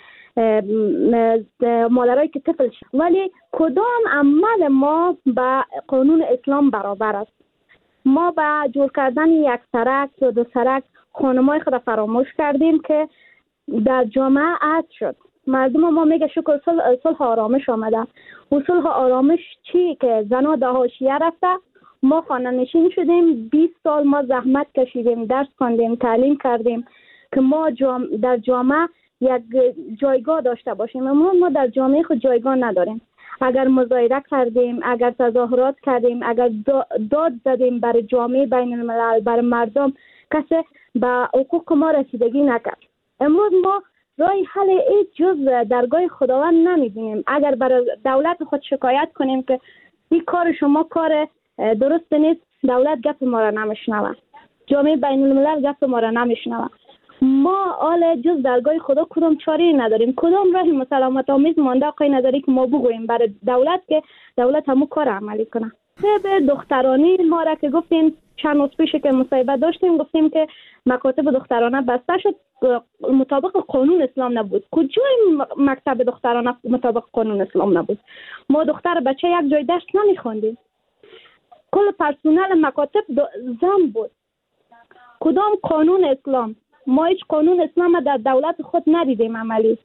مادرایی که طفل شد. ولی کدام عمل ما با قانون اسلام برابر است؟ ما با جور کردن یک سرک یا دو سرک خانمای خود فراموش کردیم که در جامعه عاد شد. مردم ما میگه شکر صلح آرامش آمده. و صلح آرامش چی که زنا در حاشیه رفته؟ ما خانه نشین شدیم، بیست سال ما زحمت کشیدیم، درس خواندیم، تعلیم کردیم که ما جام در جامعه یک جایگاه داشته باشیم. اما ما در جامعه خود جایگاه نداریم. اگر مظاهره کردیم، اگر تظاهرات کردیم، اگر داد زدیم برای جامعه بین الملل، برای مردم، کسی به حقوق ما رسیدگی نکرد. امروز ما راه حل هیچ جز درگاه خداوند نمیبینیم. اگر برای دولت خود شکایت کنیم که این کار شما کار درست نیست، دولت گپ ما را نمیشنوه، جامعه بین الملل گپ ما را نمیشنوه. ما آل جز درگاه خدا کدام چاره نداریم. کدام راه مسالمت آمیز مانده آقای نظری که ما بگوییم برای دولت که دولت همو کار عملی کنه؟ مکاتب دخترانی ما را که گفتیم چند روز پیش که مصاحبه داشتیم گفتیم که مکاتب دخترانه بسته شد مطابق قانون اسلام نبود. کجای مکتب دخترانه مطابق قانون اسلام نبود؟ ما دختر بچه یک جای درس نمیخوندیم. کل پرسنل مکاتب زن بود. کدام قانون اسلام؟ ما هیچ قانون اسلام در دولت خود ندیدیم عملی.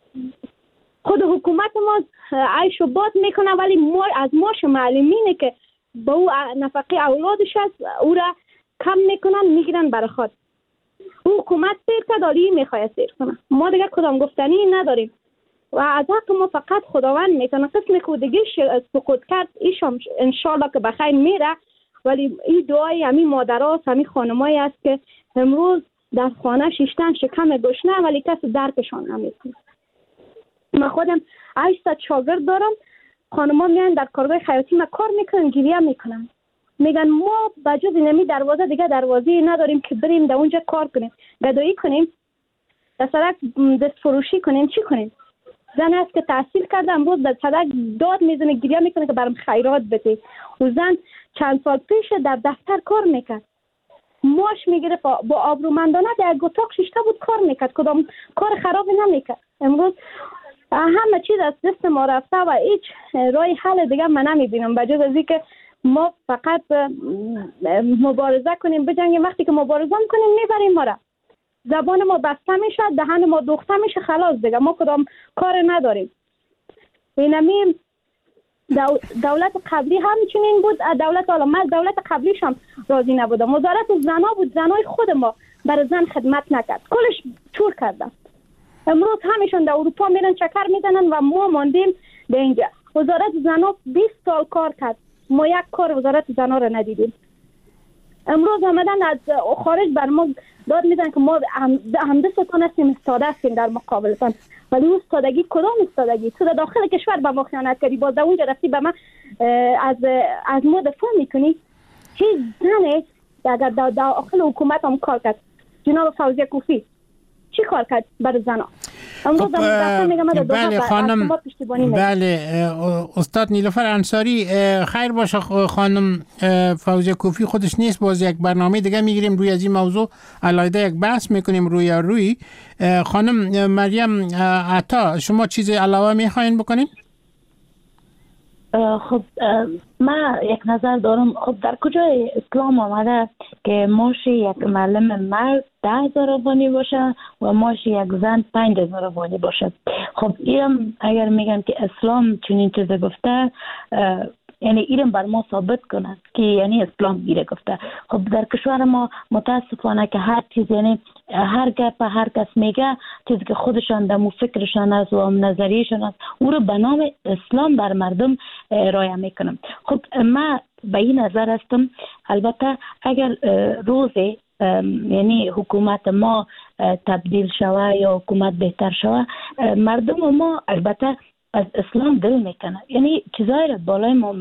خود حکومت ما عیش و باد میکنه ولی ما از ماش معلمینه که با او نفقه اولادش است او را کم میکنن میگیرن برای خود. او حکومت سیر که داری میخواه سیر کنه. ما دیگه کدام گفتنی نداریم و از حق ما فقط خداوند میتونه. قسم که دیگه سقوط کرد ایشم انشالله که بخیر میره، ولی این دعای همین مادراست همین خانمایی است که امروز در خانه شیشتن شکم گشنه ولی کسی درکشان نمیکنه. من خودم هشتصد شاگرد دارم. خانم‌ها میان در کارگاه خیاطی ما کار میکنن، گریه میکنن، میگن ما بجز اینمی دروازه دیگه دروازه نداریم که بریم در اونجا کار کنیم، گدایی کنیم، در سرک دست فروشی کنیم، چی کنیم؟ زن است که تحصیل کرده امروز در سرک داد میزنه گریه میکنه که برام خیرات بده. و زن چند سال پیش در دفتر کار میکرد، ماش میگیره با آبرومندانه در اتاق شیشته بود کار میکرد، کدام کار خراب نمیکرد. امروز همه چیز از دست ما رفته و هیچ راه حل دیگه من نمیبینم بجز از اینکه ما فقط مبارزه کنیم، بجنگیم. وقتی که مبارزه میکنیم میبریم ما را، زبان ما بسته میشه، دهن ما دوخته میشه، خلاص دیگه ما کدام کار نداریم. اینمی دولت قبلی همچنین بود، دولت عالم دولت قبلیش هم راضی نبودم. وزارت زنا بود، زنای خود ما برای زن خدمت نکرد، کلش چور کردن. امروز همیشون در اروپا میرن چکر میزنن و ما ماندیم در اینجا. وزارت زنا بیست سال کار کرد، ما یک کار وزارت زنا رو ندیدیم. امروز آمدن از خارج بر ما داد میزنن که ما همدستتان هستیم، استاده هستیم در مقابلتان، ولی اون استادگی کدام استادگی؟ تو در داخل کشور به ما خیانت کردی، باز در اونجا رفتی به من از از ما دفاع میکنی. هیچ زنه اگر در داخل حکومت هم کار کرد، جناب فوزیه کوفی چی کار کرد برای زنا؟ خب بله خانم، بله استاد نیلوفر انصاری، خیر باشه خانم فوزیه کوفی خودش نیست، باز یک برنامه دیگه میگیریم روی از این موضوع علیحده یک بحث میکنیم روی روی. خانم مریم عطا شما چیزی علاوه میخواین بکنین؟ خب من یک نظر دارم. خب در کجای اسلام آمده که ماش یک معلم مرد ده هزار افغانی باشه و ماش یک زن پنج هزار افغانی باشه؟ خب اینم اگر میگن که اسلام چنین چیزی گفته، یعنی ایرم بر ما ثابت کنه که یعنی اسلام ایره گفته. خب در کشور ما متاسفانه که هر چیز، یعنی هر گپ هر کس میگه چیزی که خودشان دمو فکرشان است و نظریشان است او رو به نام اسلام بر مردم رایه میکنم. خب من به این نظر هستم البته اگر روز یعنی حکومت ما تبدیل شوه یا حکومت بهتر شوه، مردم ما البته از اسلام دل میکنه، یعنی چیزایی را بالای ما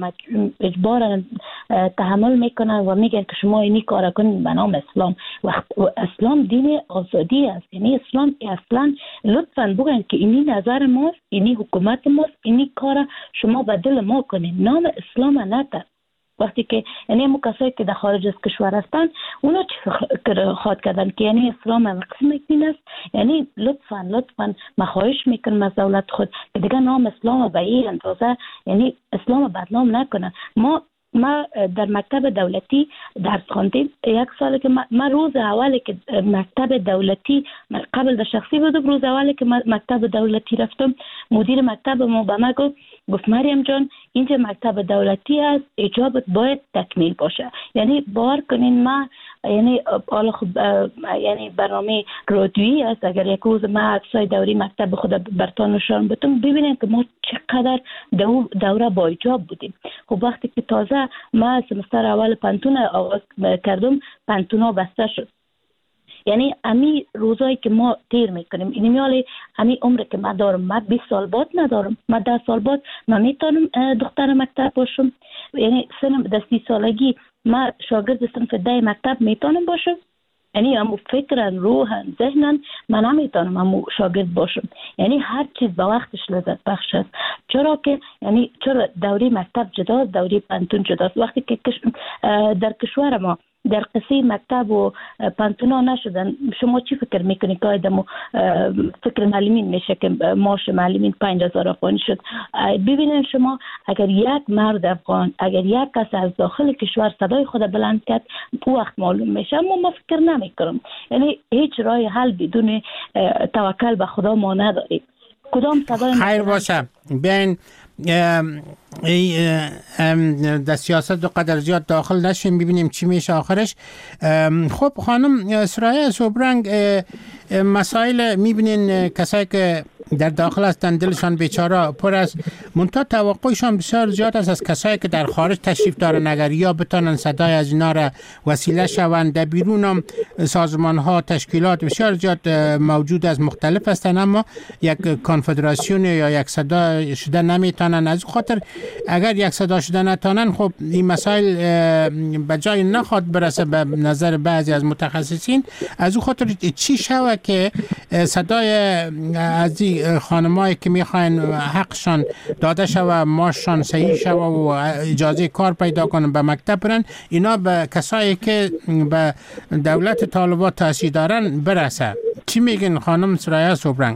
اجبارا تحمل میکنن و میگن که شما اینی کار کنید به نام اسلام. و اسلام دین آزادی است، یعنی اسلام اصلا لطفاً بگن که اینی نظر ماست، اینی حکومت ماست، اینی کار شما به دل ما کنید، نام اسلام نده. وقتی که یعنی مو کسایی که در خارج از کشور هستن اونا چی خواهد کردن که یعنی اسلام هم قسم دین است، یعنی لطفاً لطفاً مخواهش میکنم از دولت خود که دیگه نام اسلام به این اندازه یعنی اسلام بدنام نکنن. ما ما در مکتب دولتی درس خواندیم یک سال که ما روز اولی که مکتب دولتی قبل در شخصی بودم، روز اولی که مکتب دولتی رفتم مدیر مکتب ما به من گفت گفت مریم جان اینجا مکتب دولتی است، اجابت باید تکمیل باشه. یعنی باور کنین ما یعنی حالا خب یعنی برنامه رادیویی است، اگر یک روز ما عکسای دوری مکتب خود برتان نشان بدم ببینید که ما چقدر دوره با ایجاب بودیم. خب وقتی که تازه ما سمستر اول پنتون آغاز کردم پنتون ها بسته شد، یعنی امی روزایی که ما تیر میکنیم این میالی امی عمر که من دارم، من بیست سال بعد ندارم، من ده سال بعد من میتونم دختر مکتب باشم، یعنی سنم ده سی سالگی من شاگرد صنف ده مکتب میتونم باشم. یعنی همو فکرن، روحن، ذهنن، من نمیتونم همو شاگرد باشم. یعنی هر چیز به وقتش لذت بخش است. چرا که یعنی چرا دوره مکتب جداست، دوره پانتون جداست. وقتی که در کشور ما در قصه مکتب و پانتونا نشدن، شما چی فکر میکنید که آدمو فکر معلمین میشه که معاش معلمین پنج هزار افغانی شد؟ ببینید شما، اگر یک مرد افغان، اگر یک کس از داخل کشور صدای خود بلند کرد، او وقت معلوم میشه. اما ما فکر نمیکنم، یعنی هیچ راه حل بدون توکل به خدا ما نداریم. کدام صدای خیر باشه. بیاین در سیاست دو قدر زیاد داخل نشیم، ببینیم چی میشه آخرش. خب خانم سرایه سوبرنگ، مسائل میبینین کسایی که در داخل هستن دلشان بیچاره پر است، منتها توقعشان بسیار زیاد است از کسایی که در خارج تشریف دارن، اگر یا بتانن صدای از اینا را وسیله شوند. در بیرون هم سازمان ها، تشکیلات بسیار زیاد موجود است، مختلف هستن، اما یک کنفدراسیون یا یک صدا شده نمیتونن. از خاطر اگر یک صدا شده نتونن، خب این مسائل به جای نخواد برسه به نظر بعضی از متخصصین. از اون خاطر چی شوه که صدای از خانمایی که میخواین حقشان داده شوه، ماشان صحیح شوه و اجازه کار پیدا کنن، به مکتب برن، اینا به کسایی که به دولت طالبان تاثیر دارن برسه؟ چی میگن خانم سرایه سوبرنگ؟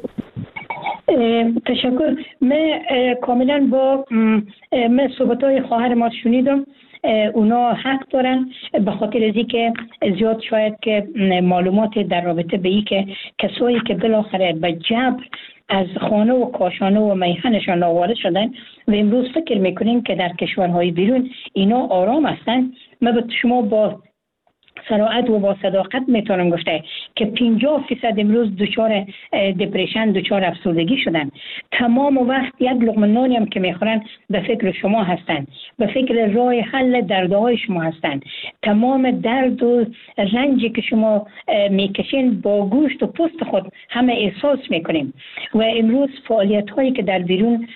تشکر. من کاملا با من صحبت‌های خواهر ما شنیدم. اونا حق دارن، به خاطر از اینکه زیاد شاید که معلومات در رابطه به این که کسایی که بالاخره به جبر از خانه و کاشانه و میهنشان آواره شدن و امروز فکر میکنیم که در کشورهای بیرون اینا آرام هستن. من به شما با صراحت و با صداقت میتونم گفته که پنجاه فیصد امروز دچار دپرشن، دچار افسردگی شدن. تمام وقت یک لقمه نانی هم که میخورن به فکر شما هستن، به فکر راه حل دردهای شما هستن. تمام درد و رنجی که شما میکشین با گوشت و پوست خود همه احساس میکنیم. و امروز فعالیت هایی که در بیرون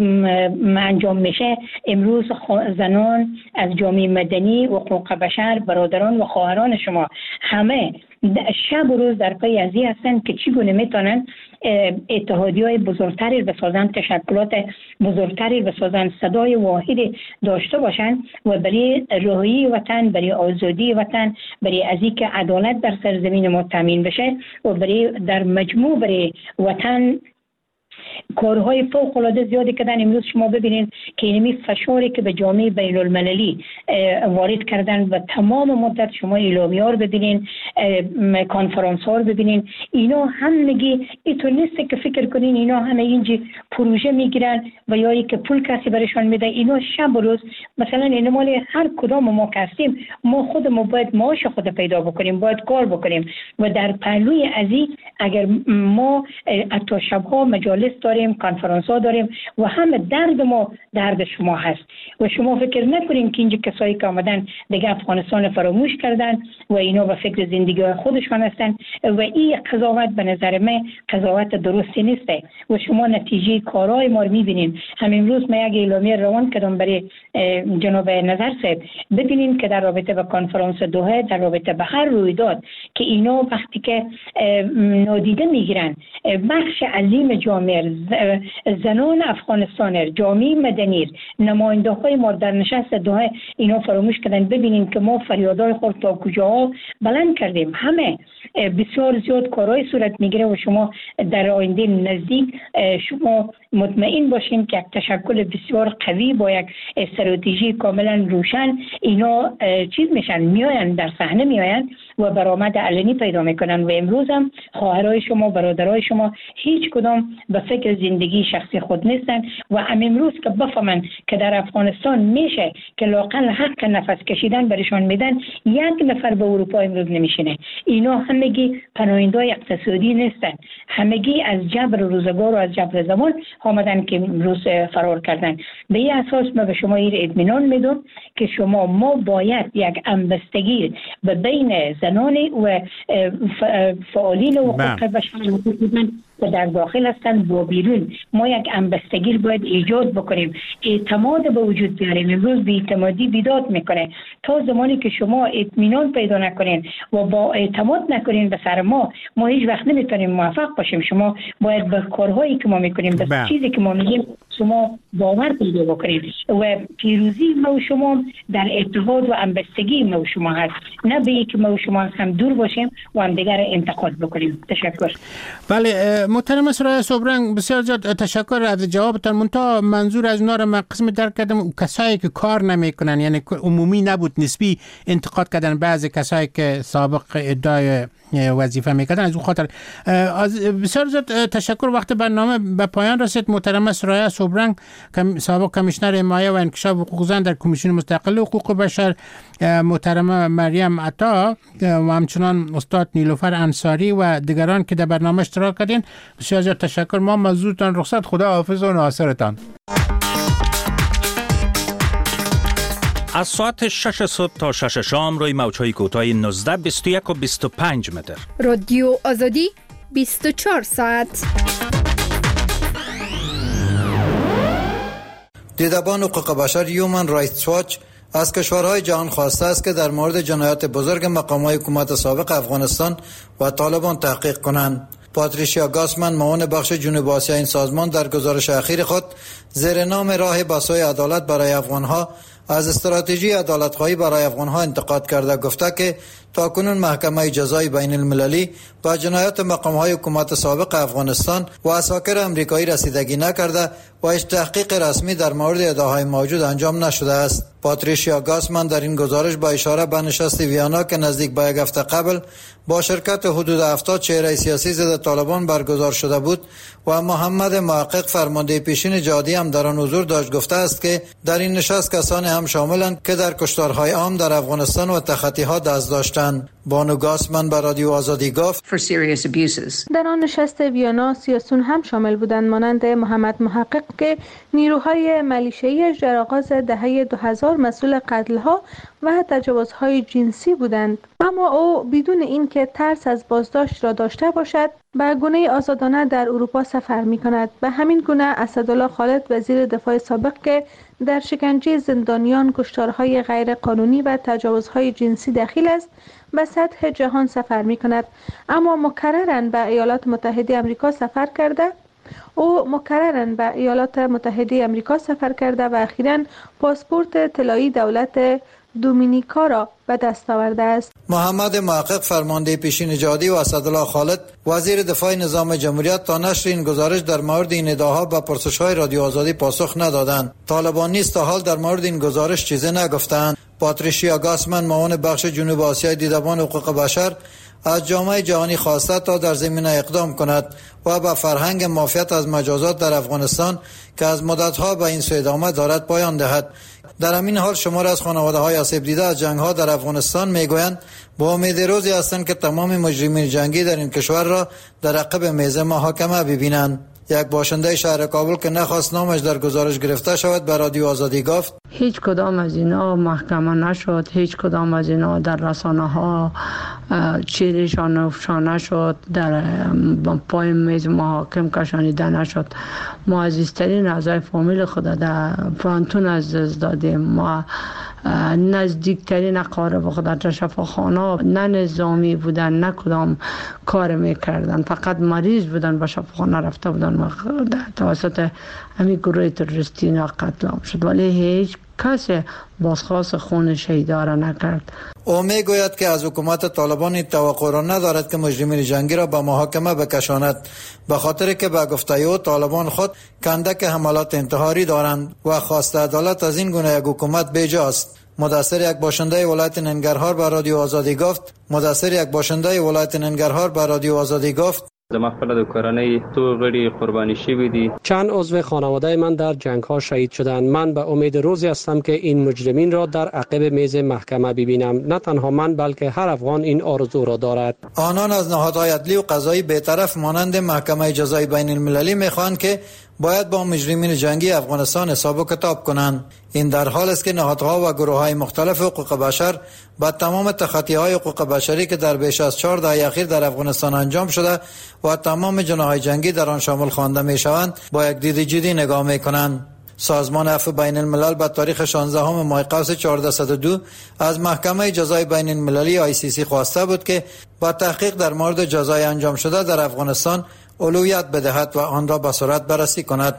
انجام میشه، امروز زنان از جامعه مدنی و حقوق بشر، برادران و خواهران شما همه شب و روز در پی ازی هستند که چگونه میتونن اتحادیه‌های بزرگتری بسازن، تشکلات بزرگتری بسازن، صدای واحدی داشته باشن و برای رهایی وطن، برای آزادی وطن، برای ازی که عدالت در سرزمین ما تامین بشه و برای در مجموع برای وطن کارهای فوق العاده زیادی کردن. امروز شما ببینید که اینمی فشاری که به جامعه بین المللی وارد کردن و تمام مدت شما اعلامیه‌ها رو ببینین، کنفرانس ها رو ببینین، اینا همگی اینطور نیست که فکر کنین اینا همه اینجی پروژه میگیرن و یا که پول کسی برشان میده. اینا شب و روز، مثلا این مال هر کدام ما هستیم، ما خودمون باید معاش خود پیدا بکنیم، باید کار بکنیم و در پهلوی ازی اگر ما حتی شبها مجالس داریم، کنفرانس ها داریم و همه درد ما درد شما هست و شما فکر نکنین که اینجا کسایی که آمدن دیگه افغانستان فراموش کردن و اینا به فکر زندگی خودشان هستن و این قضاوت به نظر من قضاوت درستی نیسته و شما نتیجه کارهای ما رو میبینیم. همین روز من یک اعلامیه روان کردم برای جناب نظر صاحب، ببینین که در رابطه با کنفرانس دوحه، در رابطه به هر رویداد که اینا وقتی که نادیده میگیرن بخش عظیم جامعه، زنان افغانستان، جامعه مدنی، نماینده های ما در نشست دوحه اینا فراموش کردن. ببینین که ما فریادهای خود تا کجاها بلند کردیم. همه بسیار زیاد کارهای صورت میگیره و شما در آینده نزدیک شما مطمئن باشین که یک تشکل بسیار قوی با یک استراتژی کاملا روشن اینا چیز میشن، میاین در صحنه میاین و برآمد علنی پیدا میکنن. و امروز هم خواهرای شما، برادرای شما هیچ کدام به فکر زندگی شخصی خود نیستن و هم امروز که بفهمن که در افغانستان میشه که لااقل حق نفس کشیدن برشان میدن، یک نفر به اروپا امروز نمیشینه. اینا همگی پناهنده اقتصادی نیستن، همگی از جبر روزگار و از جبر زمان آمدن که امروز فرار کردن. به این اساس من به شما این اطمینان میدم که شما ما باید یک همبستگی به بین زنان و فعالین و حقوق بشر که در داخل هستند و بیرون. ما یک همبستگی باید ایجاد بکنیم، اعتماد به وجود بیاریم. امروز بی‌اعتمادی بیداد میکنه. تا زمانی که شما اطمینان پیدا نکنین و با اعتماد نکنین به سر ما، ما هیچ وقت نمیتونیم موفق باشیم. شما باید به کارهایی که ما میکنیم، به چیزی که ما میگیم شما باور پیدا بکنید و پیروزی ما و شما در اتحاد و همبستگی ما و شما هست، نه به اینکه ما و شما هم دور باشیم و هم دیگر انتقاد بکنیم. تشکر. بله محترم سرای صبرنگ، بسیار زیاد تشکر از جوابتان. منتها منظور از اونا رو من قسم درک کردم، کسایی که کار نمیکنن، یعنی عمومی نبود، نسبی انتقاد کردن بعضی کسایی که سابق ادعای وظیفه میکردن. از اون خاطر بسیار زیاد تشکر. وقت برنامه به پایان رسید. محترم سرای صبرنگ، سابق کمیشنر حمایت و انکشاف حقوق زن در کمیسیون مستقل حقوق بشر، محترم مریم عطا و همچنان استاد نیلوفر انصاری و دیگران که در برنامه اشتراک کردین، بسیار زیاد تشکر. ما مزودتان رخصت. خدا حافظ و ناصرتان. از ساعت شش صبح تا شش شام روی موج‌های کوتاه نوزده، بیست و یک و بیست و پنج متر. رادیو آزادی بیست و چهار ساعت. دیدبان حقوق بشر هیومن رایتس واچ از کشورهای جهان خواسته است که در مورد جنایات بزرگ مقام‌های حکومت سابق افغانستان و طالبان تحقیق کنند. پاتریشیا گاسمن، معاون بخش جنوب آسیا این سازمان، در گزارش اخیر خود زیر نام راه به سوی عدالت برای افغانها از استراتژی عدالت‌خواهی برای افغانها انتقاد کرده، گفته که تاکنون محکمه جزای بین المللی با جنایات مقام‌های حکومت سابق افغانستان و عساکر امریکایی رسیدگی نکرده و هیچ تحقیق رسمی در مورد ادعاهای موجود انجام نشده است. پاتریشیا گاسمن در این گزارش با اشاره به نشست ویانا که نزدیک به یک هفته قبل با شرکت حدود هفتاد چهره سیاسی ضد طالبان برگزار شده بود و محمد محقق، فرمانده پیشین جهادی، هم در آن حضور داشت، گفته است که در این نشست کسانی هم شاملند که در کشتارهای عام در افغانستان و تخطی‌ها دست داشتند. بانو گاسمن به رادیو آزادی گفت در آن نشست ویانا سیاسیون هم شامل بودند، مانند محمد محقق که نیروهای ملیشه‌ای در آغاز دهه دو هزار مسئول قتل‌ها و تجاوزهای جنسی بودند، اما او بدون اینکه ترس از بازداشت را داشته باشد به گونه آزادانه در اروپا سفر می‌کند. به همین گونه اسدالله خالد، وزیر دفاع سابق که در شکنجه زندانیان، کشتارهای غیر قانونی و تجاوزهای جنسی دخیل است، به سطح جهان سفر می‌کند، اما مکرراً به ایالات متحده آمریکا سفر کرده. او مکرراً به ایالات متحده آمریکا سفر کرده و اخیراً پاسپورت طلایی دولت دومینیکا را به دست آورده است. محمد محقق، فرمانده پیشین جهادی، و اسدالله خالد، وزیر دفاع نظام جمهوریت، تا نشر این گزارش در مورد این ادعاها به پرسش‌های رادیو آزادی پاسخ ندادند. طالبان نیز تا حال در مورد این گزارش چیزی نگفتند. پاتریشیا گاسمن، معاون بخش جنوب آسیای دیدبان حقوق بشر، از جامعه جهانی خواسته تا در زمینه اقدام کند و به فرهنگ معافیت از مجازات در افغانستان که از مدت‌ها به این سو ادامه دارد پایان دهد. در همین حال شمار از خانواده‌های آسیب دیده از جنگ‌ها در افغانستان میگویند با امید روزی هستند که تمام مجرمین جنگی در این کشور را در عقب میز محاکمه ببینند. یک باشنده شهر کابل که نخواست نامش در گزارش گرفته شود به رادیو آزادی گفت هیچ کدام از اینا محکمه نشد، هیچ کدام از اینا در رسانه ها چیرشان افشا نشد، در پای میز محاکم کشانیده نشد. ما عزیزترین اعضای فامیل خود در پانتون از دست دادیم. ما نزدیکترین اقارب خود در شفاخانه نه نظامی بودن نه کدام کار میکردن، فقط مریض بودن به شفاخانه رفته بودن و توسط همین گروه تروریستی اینا قتل عام شد، ولی هیچ کسی بازخواست خون شهیدا را نکرد. او میگوید که از حکومت طالبان توقع را ندارد که مجرمین جنگی را به محاکمه بکشاند، به خاطر که به گفته او طالبان خود کندک حملات انتحاری دارند و خواست عدالت از این گونه یک حکومت بیجاست. مدثر، یک باشنده ولایت ننگرهار، به رادیو آزادی گفت مدثر یک باشنده ولایت ننگرهار به رادیو آزادی گفت زما خپل د کورنۍ تو غړي قرباني شوي دي. چند عضو خانواده من در جنگ ها شهید شدند. من به امید روزی هستم که این مجرمین را در عقب میز محکمه ببینم. نه تنها من بلکه هر افغان این آرزو را دارد. آنان از نهادهای عدلی و قضایی بی‌طرف مانند محکمه جزای بین المللی میخواهند که باید با مجرمین جنگی افغانستان حساب و کتاب کنند. این در حال است که نهادها و گروه‌های مختلف حقوق بشر با تمام تخطی‌های حقوق بشری که در بیش از چهار دهه اخیر در افغانستان انجام شده و تمام جناح‌های جنگی در آن شامل خوانده می‌شوند با یک دید جدی نگاه می‌کنند. سازمان عفو بین الملل به تاریخ شانزدهم ماه قوس چهارصد و دو از محکمه جزای بین المللی آی سی سی خواسته بود که با تحقیق در مورد جزای انجام شده در افغانستان اولویت بدهد و آن را به سرعت بررسی کند.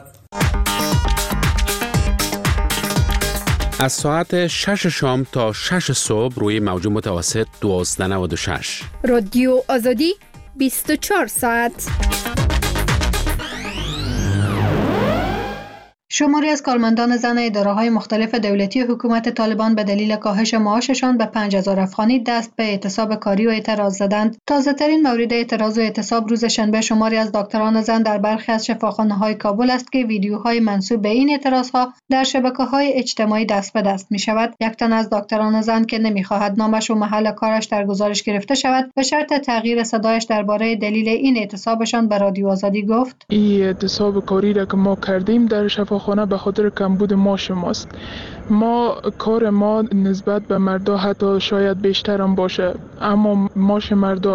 از ساعت شش شام تا شش صبح روی موج متوسط دوازده نود و شش. رادیو آزادی بیست و چهار ساعت. شماری از کارمندان زن اداره‌های مختلف دولتی حکومت طالبان به دلیل کاهش معاششان به پنج هزار افغانی دست به اعتصاب کاری و اعتراض زدند. تازه‌ترین مورد اعتراض و اعتصاب روز شنبه شماری از دکتران زن در برخی از شفاخانه‌های کابل است که ویدیوهای منسوب به این اعتراضها در شبکه‌های اجتماعی دست به دست می‌شود. یک تن از دکتران زن که نمی‌خواهد نامش و محل کارش در گزارش گرفته شود، به شرط تغییر صدایش درباره دلیل این اعتصابشان به رادیو آزادی گفت: این اعتصاب کاری را که ما کردیم در شفاخانه به خاطر کمبود معاش ماست. ما کار ما نسبت به مردا حتی شاید بیشتر هم باشه، اما معاش مردا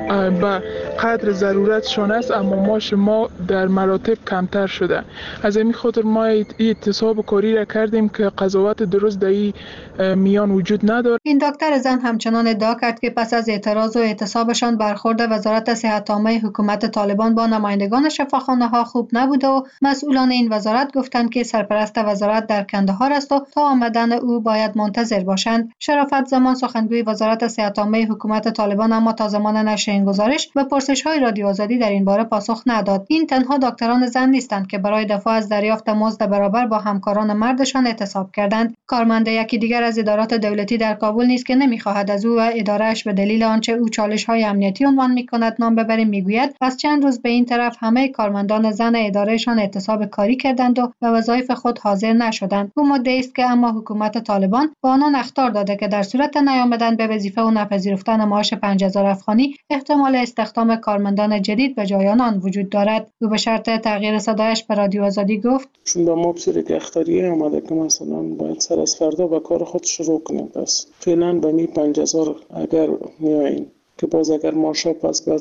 به قدر ضرورتشان است، اما معاش ما در مراتب کمتر شده. از این خاطر ما این اعتصاب کاری را کردیم که قضاوت درست در این میان وجود نداره. این دکتر زن همچنان ادعا کرد که پس از اعتراض و اعتصابشان برخورد وزارت صحت عامه حکومت طالبان با نمایندگان شفاخانه‌ها خوب نبوده و مسئولان این وزارت گفتند که سرپرست وزارت در کندهار است و تا آمدن او باید منتظر باشند. شرافت زمان سخنگوی وزارت صحت عامه حکومت طالبان اما تا زمان نشر این گزارش به پرسش‌های رادیو آزادی در این باره پاسخ نداد. این تنها دکتران زن نیستند که برای دفاع از دریافت مزد برابر با همکاران مردشان اعتصاب کردند. کارمند یکی دیگر از ادارات دولتی در کابل نیز که نمی‌خواهد از او و اداره‌اش به دلیل آنچه او چالش‌های امنیتی عنوان می‌کند نام ببریم میگوید از چند روز به این طرف همه کارمندان زن ادارهشان اعتصاب کاری کردند و به وظایف خود حاضر نشدند. او مدعی است که اما حکومت طالبان به آنان اخطار داده که در صورت نیامدن به وظیفه و نپذیرفتن معاش پنج هزار افغانی احتمال استخدام کارمندان جدید به جای آنان وجود دارد. او به شرط تغییر صدایش به رادیو آزادی گفت: چون به ما بسیاری که اختاریه آمده که مثلا باید سر از فردا به کار خود شروع کنیم. پس فعلا به می پنج هزار اگر میاییم که باز اگر معاشا پس به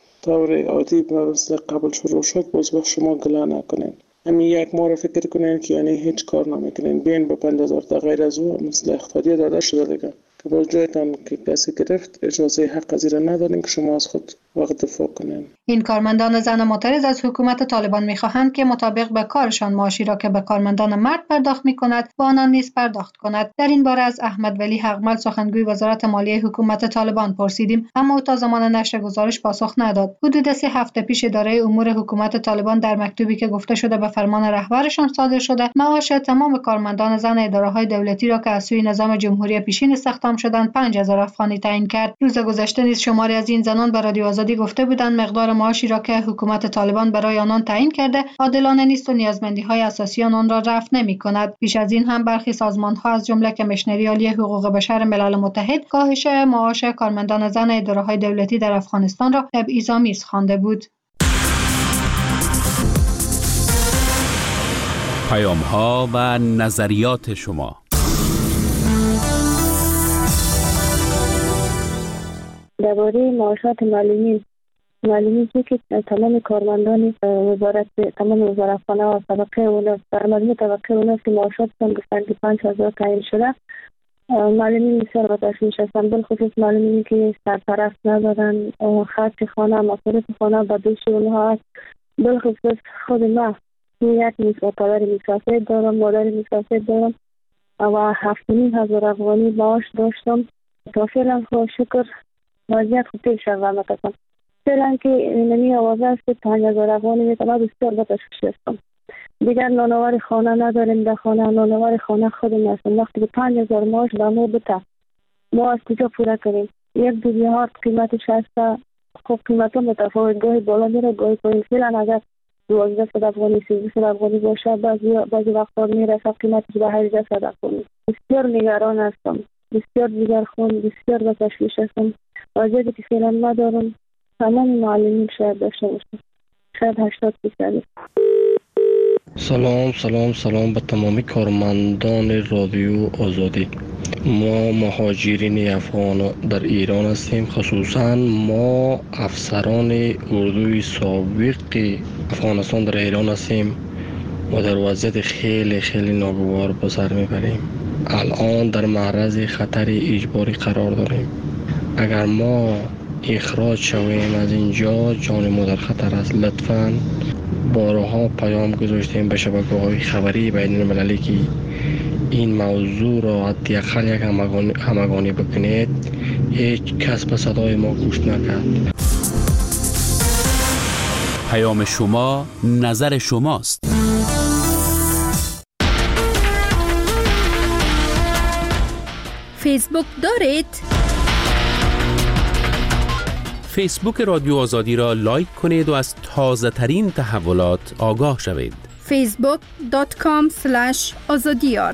طور عادی مثل قبل شروع شد باز به شما گله نکنین. همین یک ماه فکر کنین که یعنی هیچ کار نمیکنین، بین به پنج هزار تا غیر از او مثل اختاریه داده شده دیگه که باز جایتان که کسی گرفت اجازه حق از این ندارین که شما از خود وقت دفاع کنین. این کارمندان زن معترض از حکومت طالبان می‌خواهند که مطابق به کارشان معاشی را که به کارمندان مرد پرداخت می‌کند با آنان نیز پرداخت کند. در این باره از احمد ولی حقمل سخنگوی وزارت مالیه حکومت طالبان پرسیدیم، اما او تا زمان نشر گزارش پاسخ نداد. حدود سه هفته پیش اداره امور حکومت طالبان در مکتوبی که گفته شده به فرمان رهبرشان صادر شده معاش تمام کارمندان زن اداره‌های دولتی را که از سوی نظام جمهوری پیشین استخدام شدند پنج هزار افغانی تعیین کرد. روز گذشته نیز شماری از این زنان به رادیو آزادی گفته بودند مقدار معاشی را که حکومت طالبان برای آنان تعیین کرده عادلانه نیست و نیازمندی‌های اساسی آنان را رفع نمی‌کند. پیش از این هم برخی سازمان‌ها از جمله کمیشنری عالی حقوق بشر ملل متحد کاهش معاش کارمندان زن اداره‌های دولتی در افغانستان را تبعیض‌آمیز خوانده بود. پیام‌ها و نظریات شما. درباره معاشات معلمین معلومی که تمام کارمندان وزارت تمام وزارتخانه و طبقه اوناس در مجموع طبقه اوناس که معاشاتشان گفتن که پنج هزار تعیین شده. معلمین بسیار به تشویش هستند، بالخصوص معلمینی که سرپرست ندارن، خرج خانه مصارف خانه به دوش اونها هست. بالخصوص خود ما یک میسا پدر مسافر دارم، مادر مسافر دارم و هفت نیم هزار افغانی معاش داشتم. تا فعلا خدا شکر وضعیت خوب پیش رفته است. فعلا که نمی آوازه است که پنج هزار افغانی میتونه بسیار به تشویش هستم. دیگر نانوار خانه نداریم، در خانه نانوار خانه خودم هستم. وقتی که پنج هزار معاش به ما بده ما از کجا پوره کنیم؟ یک دو بیهار قیمتش هست. خب قیمت ها متفاوت، گاهی بالا میره گاهی پایین. فعلا اگر دوازده صد افغانی سیزده صد افغانی باشه بعضی بعضی وقتا میرسه قیمتش به هجده صد افغانی. بسیار نگران هستم، بسیار دیگرخون، بسیار به تشویش هستم. وضعیتی که فعلا ندارم تمام معلمین شاید داشته باشم، شاید هشتاد درصد. سلام سلام سلام به تمامی کارمندان رادیو آزادی. ما مهاجرین افغان در ایران هستیم، خصوصا ما افسران اردوی سابق افغانستان در ایران هستیم و در وضعیت خیلی خیلی ناگوار به سر میبریم. الان در معرض خطر اجباری قرار داریم. اگر ما اخراج شویم از اینجا جان ما در خطر است. لطفاً بارها پیام گذاشتیم به شبکه‌های خبری بین المللی که این موضوع را حداقل یک همگانی, همگانی بکنید. هیچ کس به صدای ما گوش نکرد. پیام شما نظر شماست. فیسبوک دارید؟ فیسبوک رادیو آزادی را لایک کنید و از تازه ترین تحولات آگاه شوید. فیسبوک دات کام اسلش آزادیار.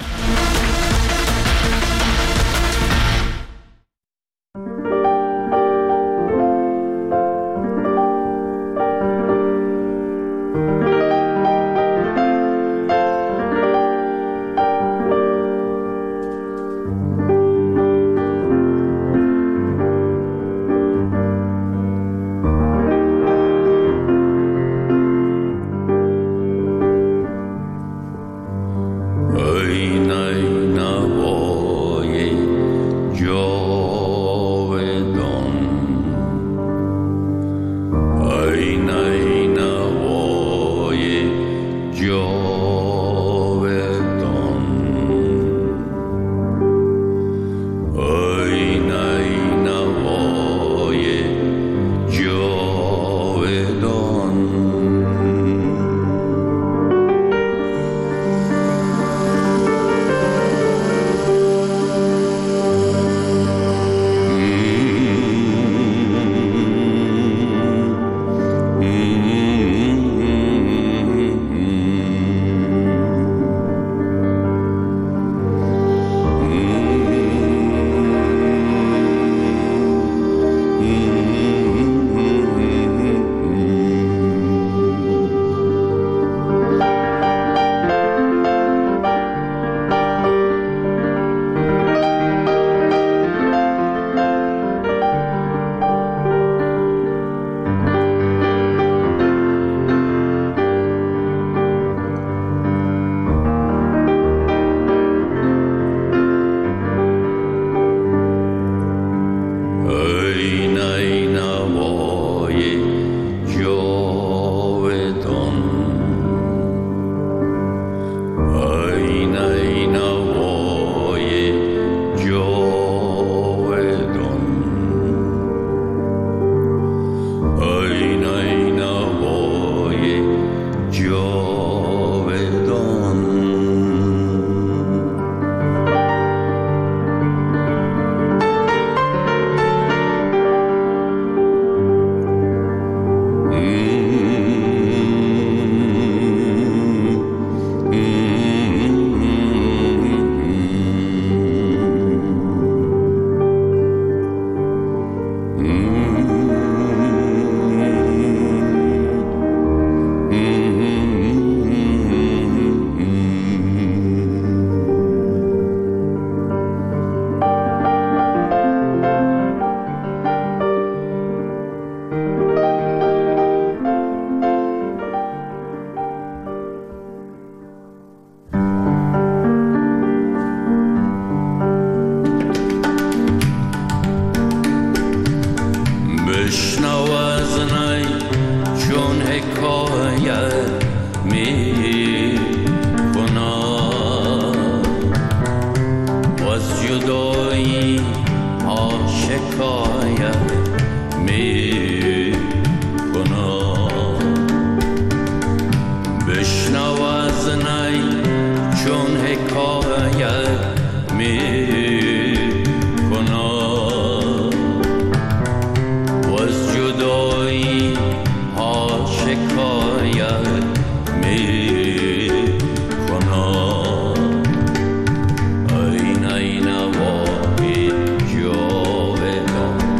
Ay, nay, na, wo, i, jo, ve, do.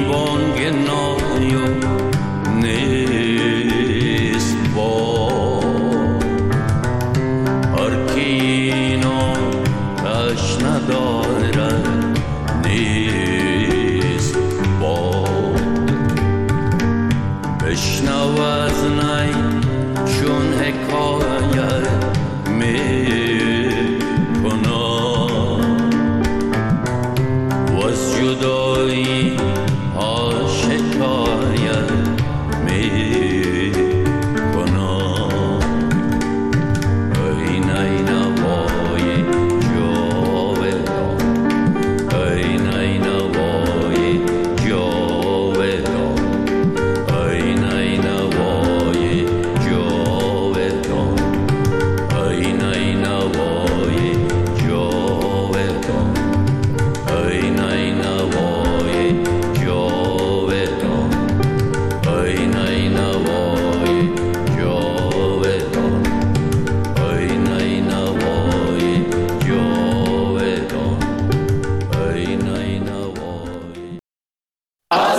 بانگ نای و نه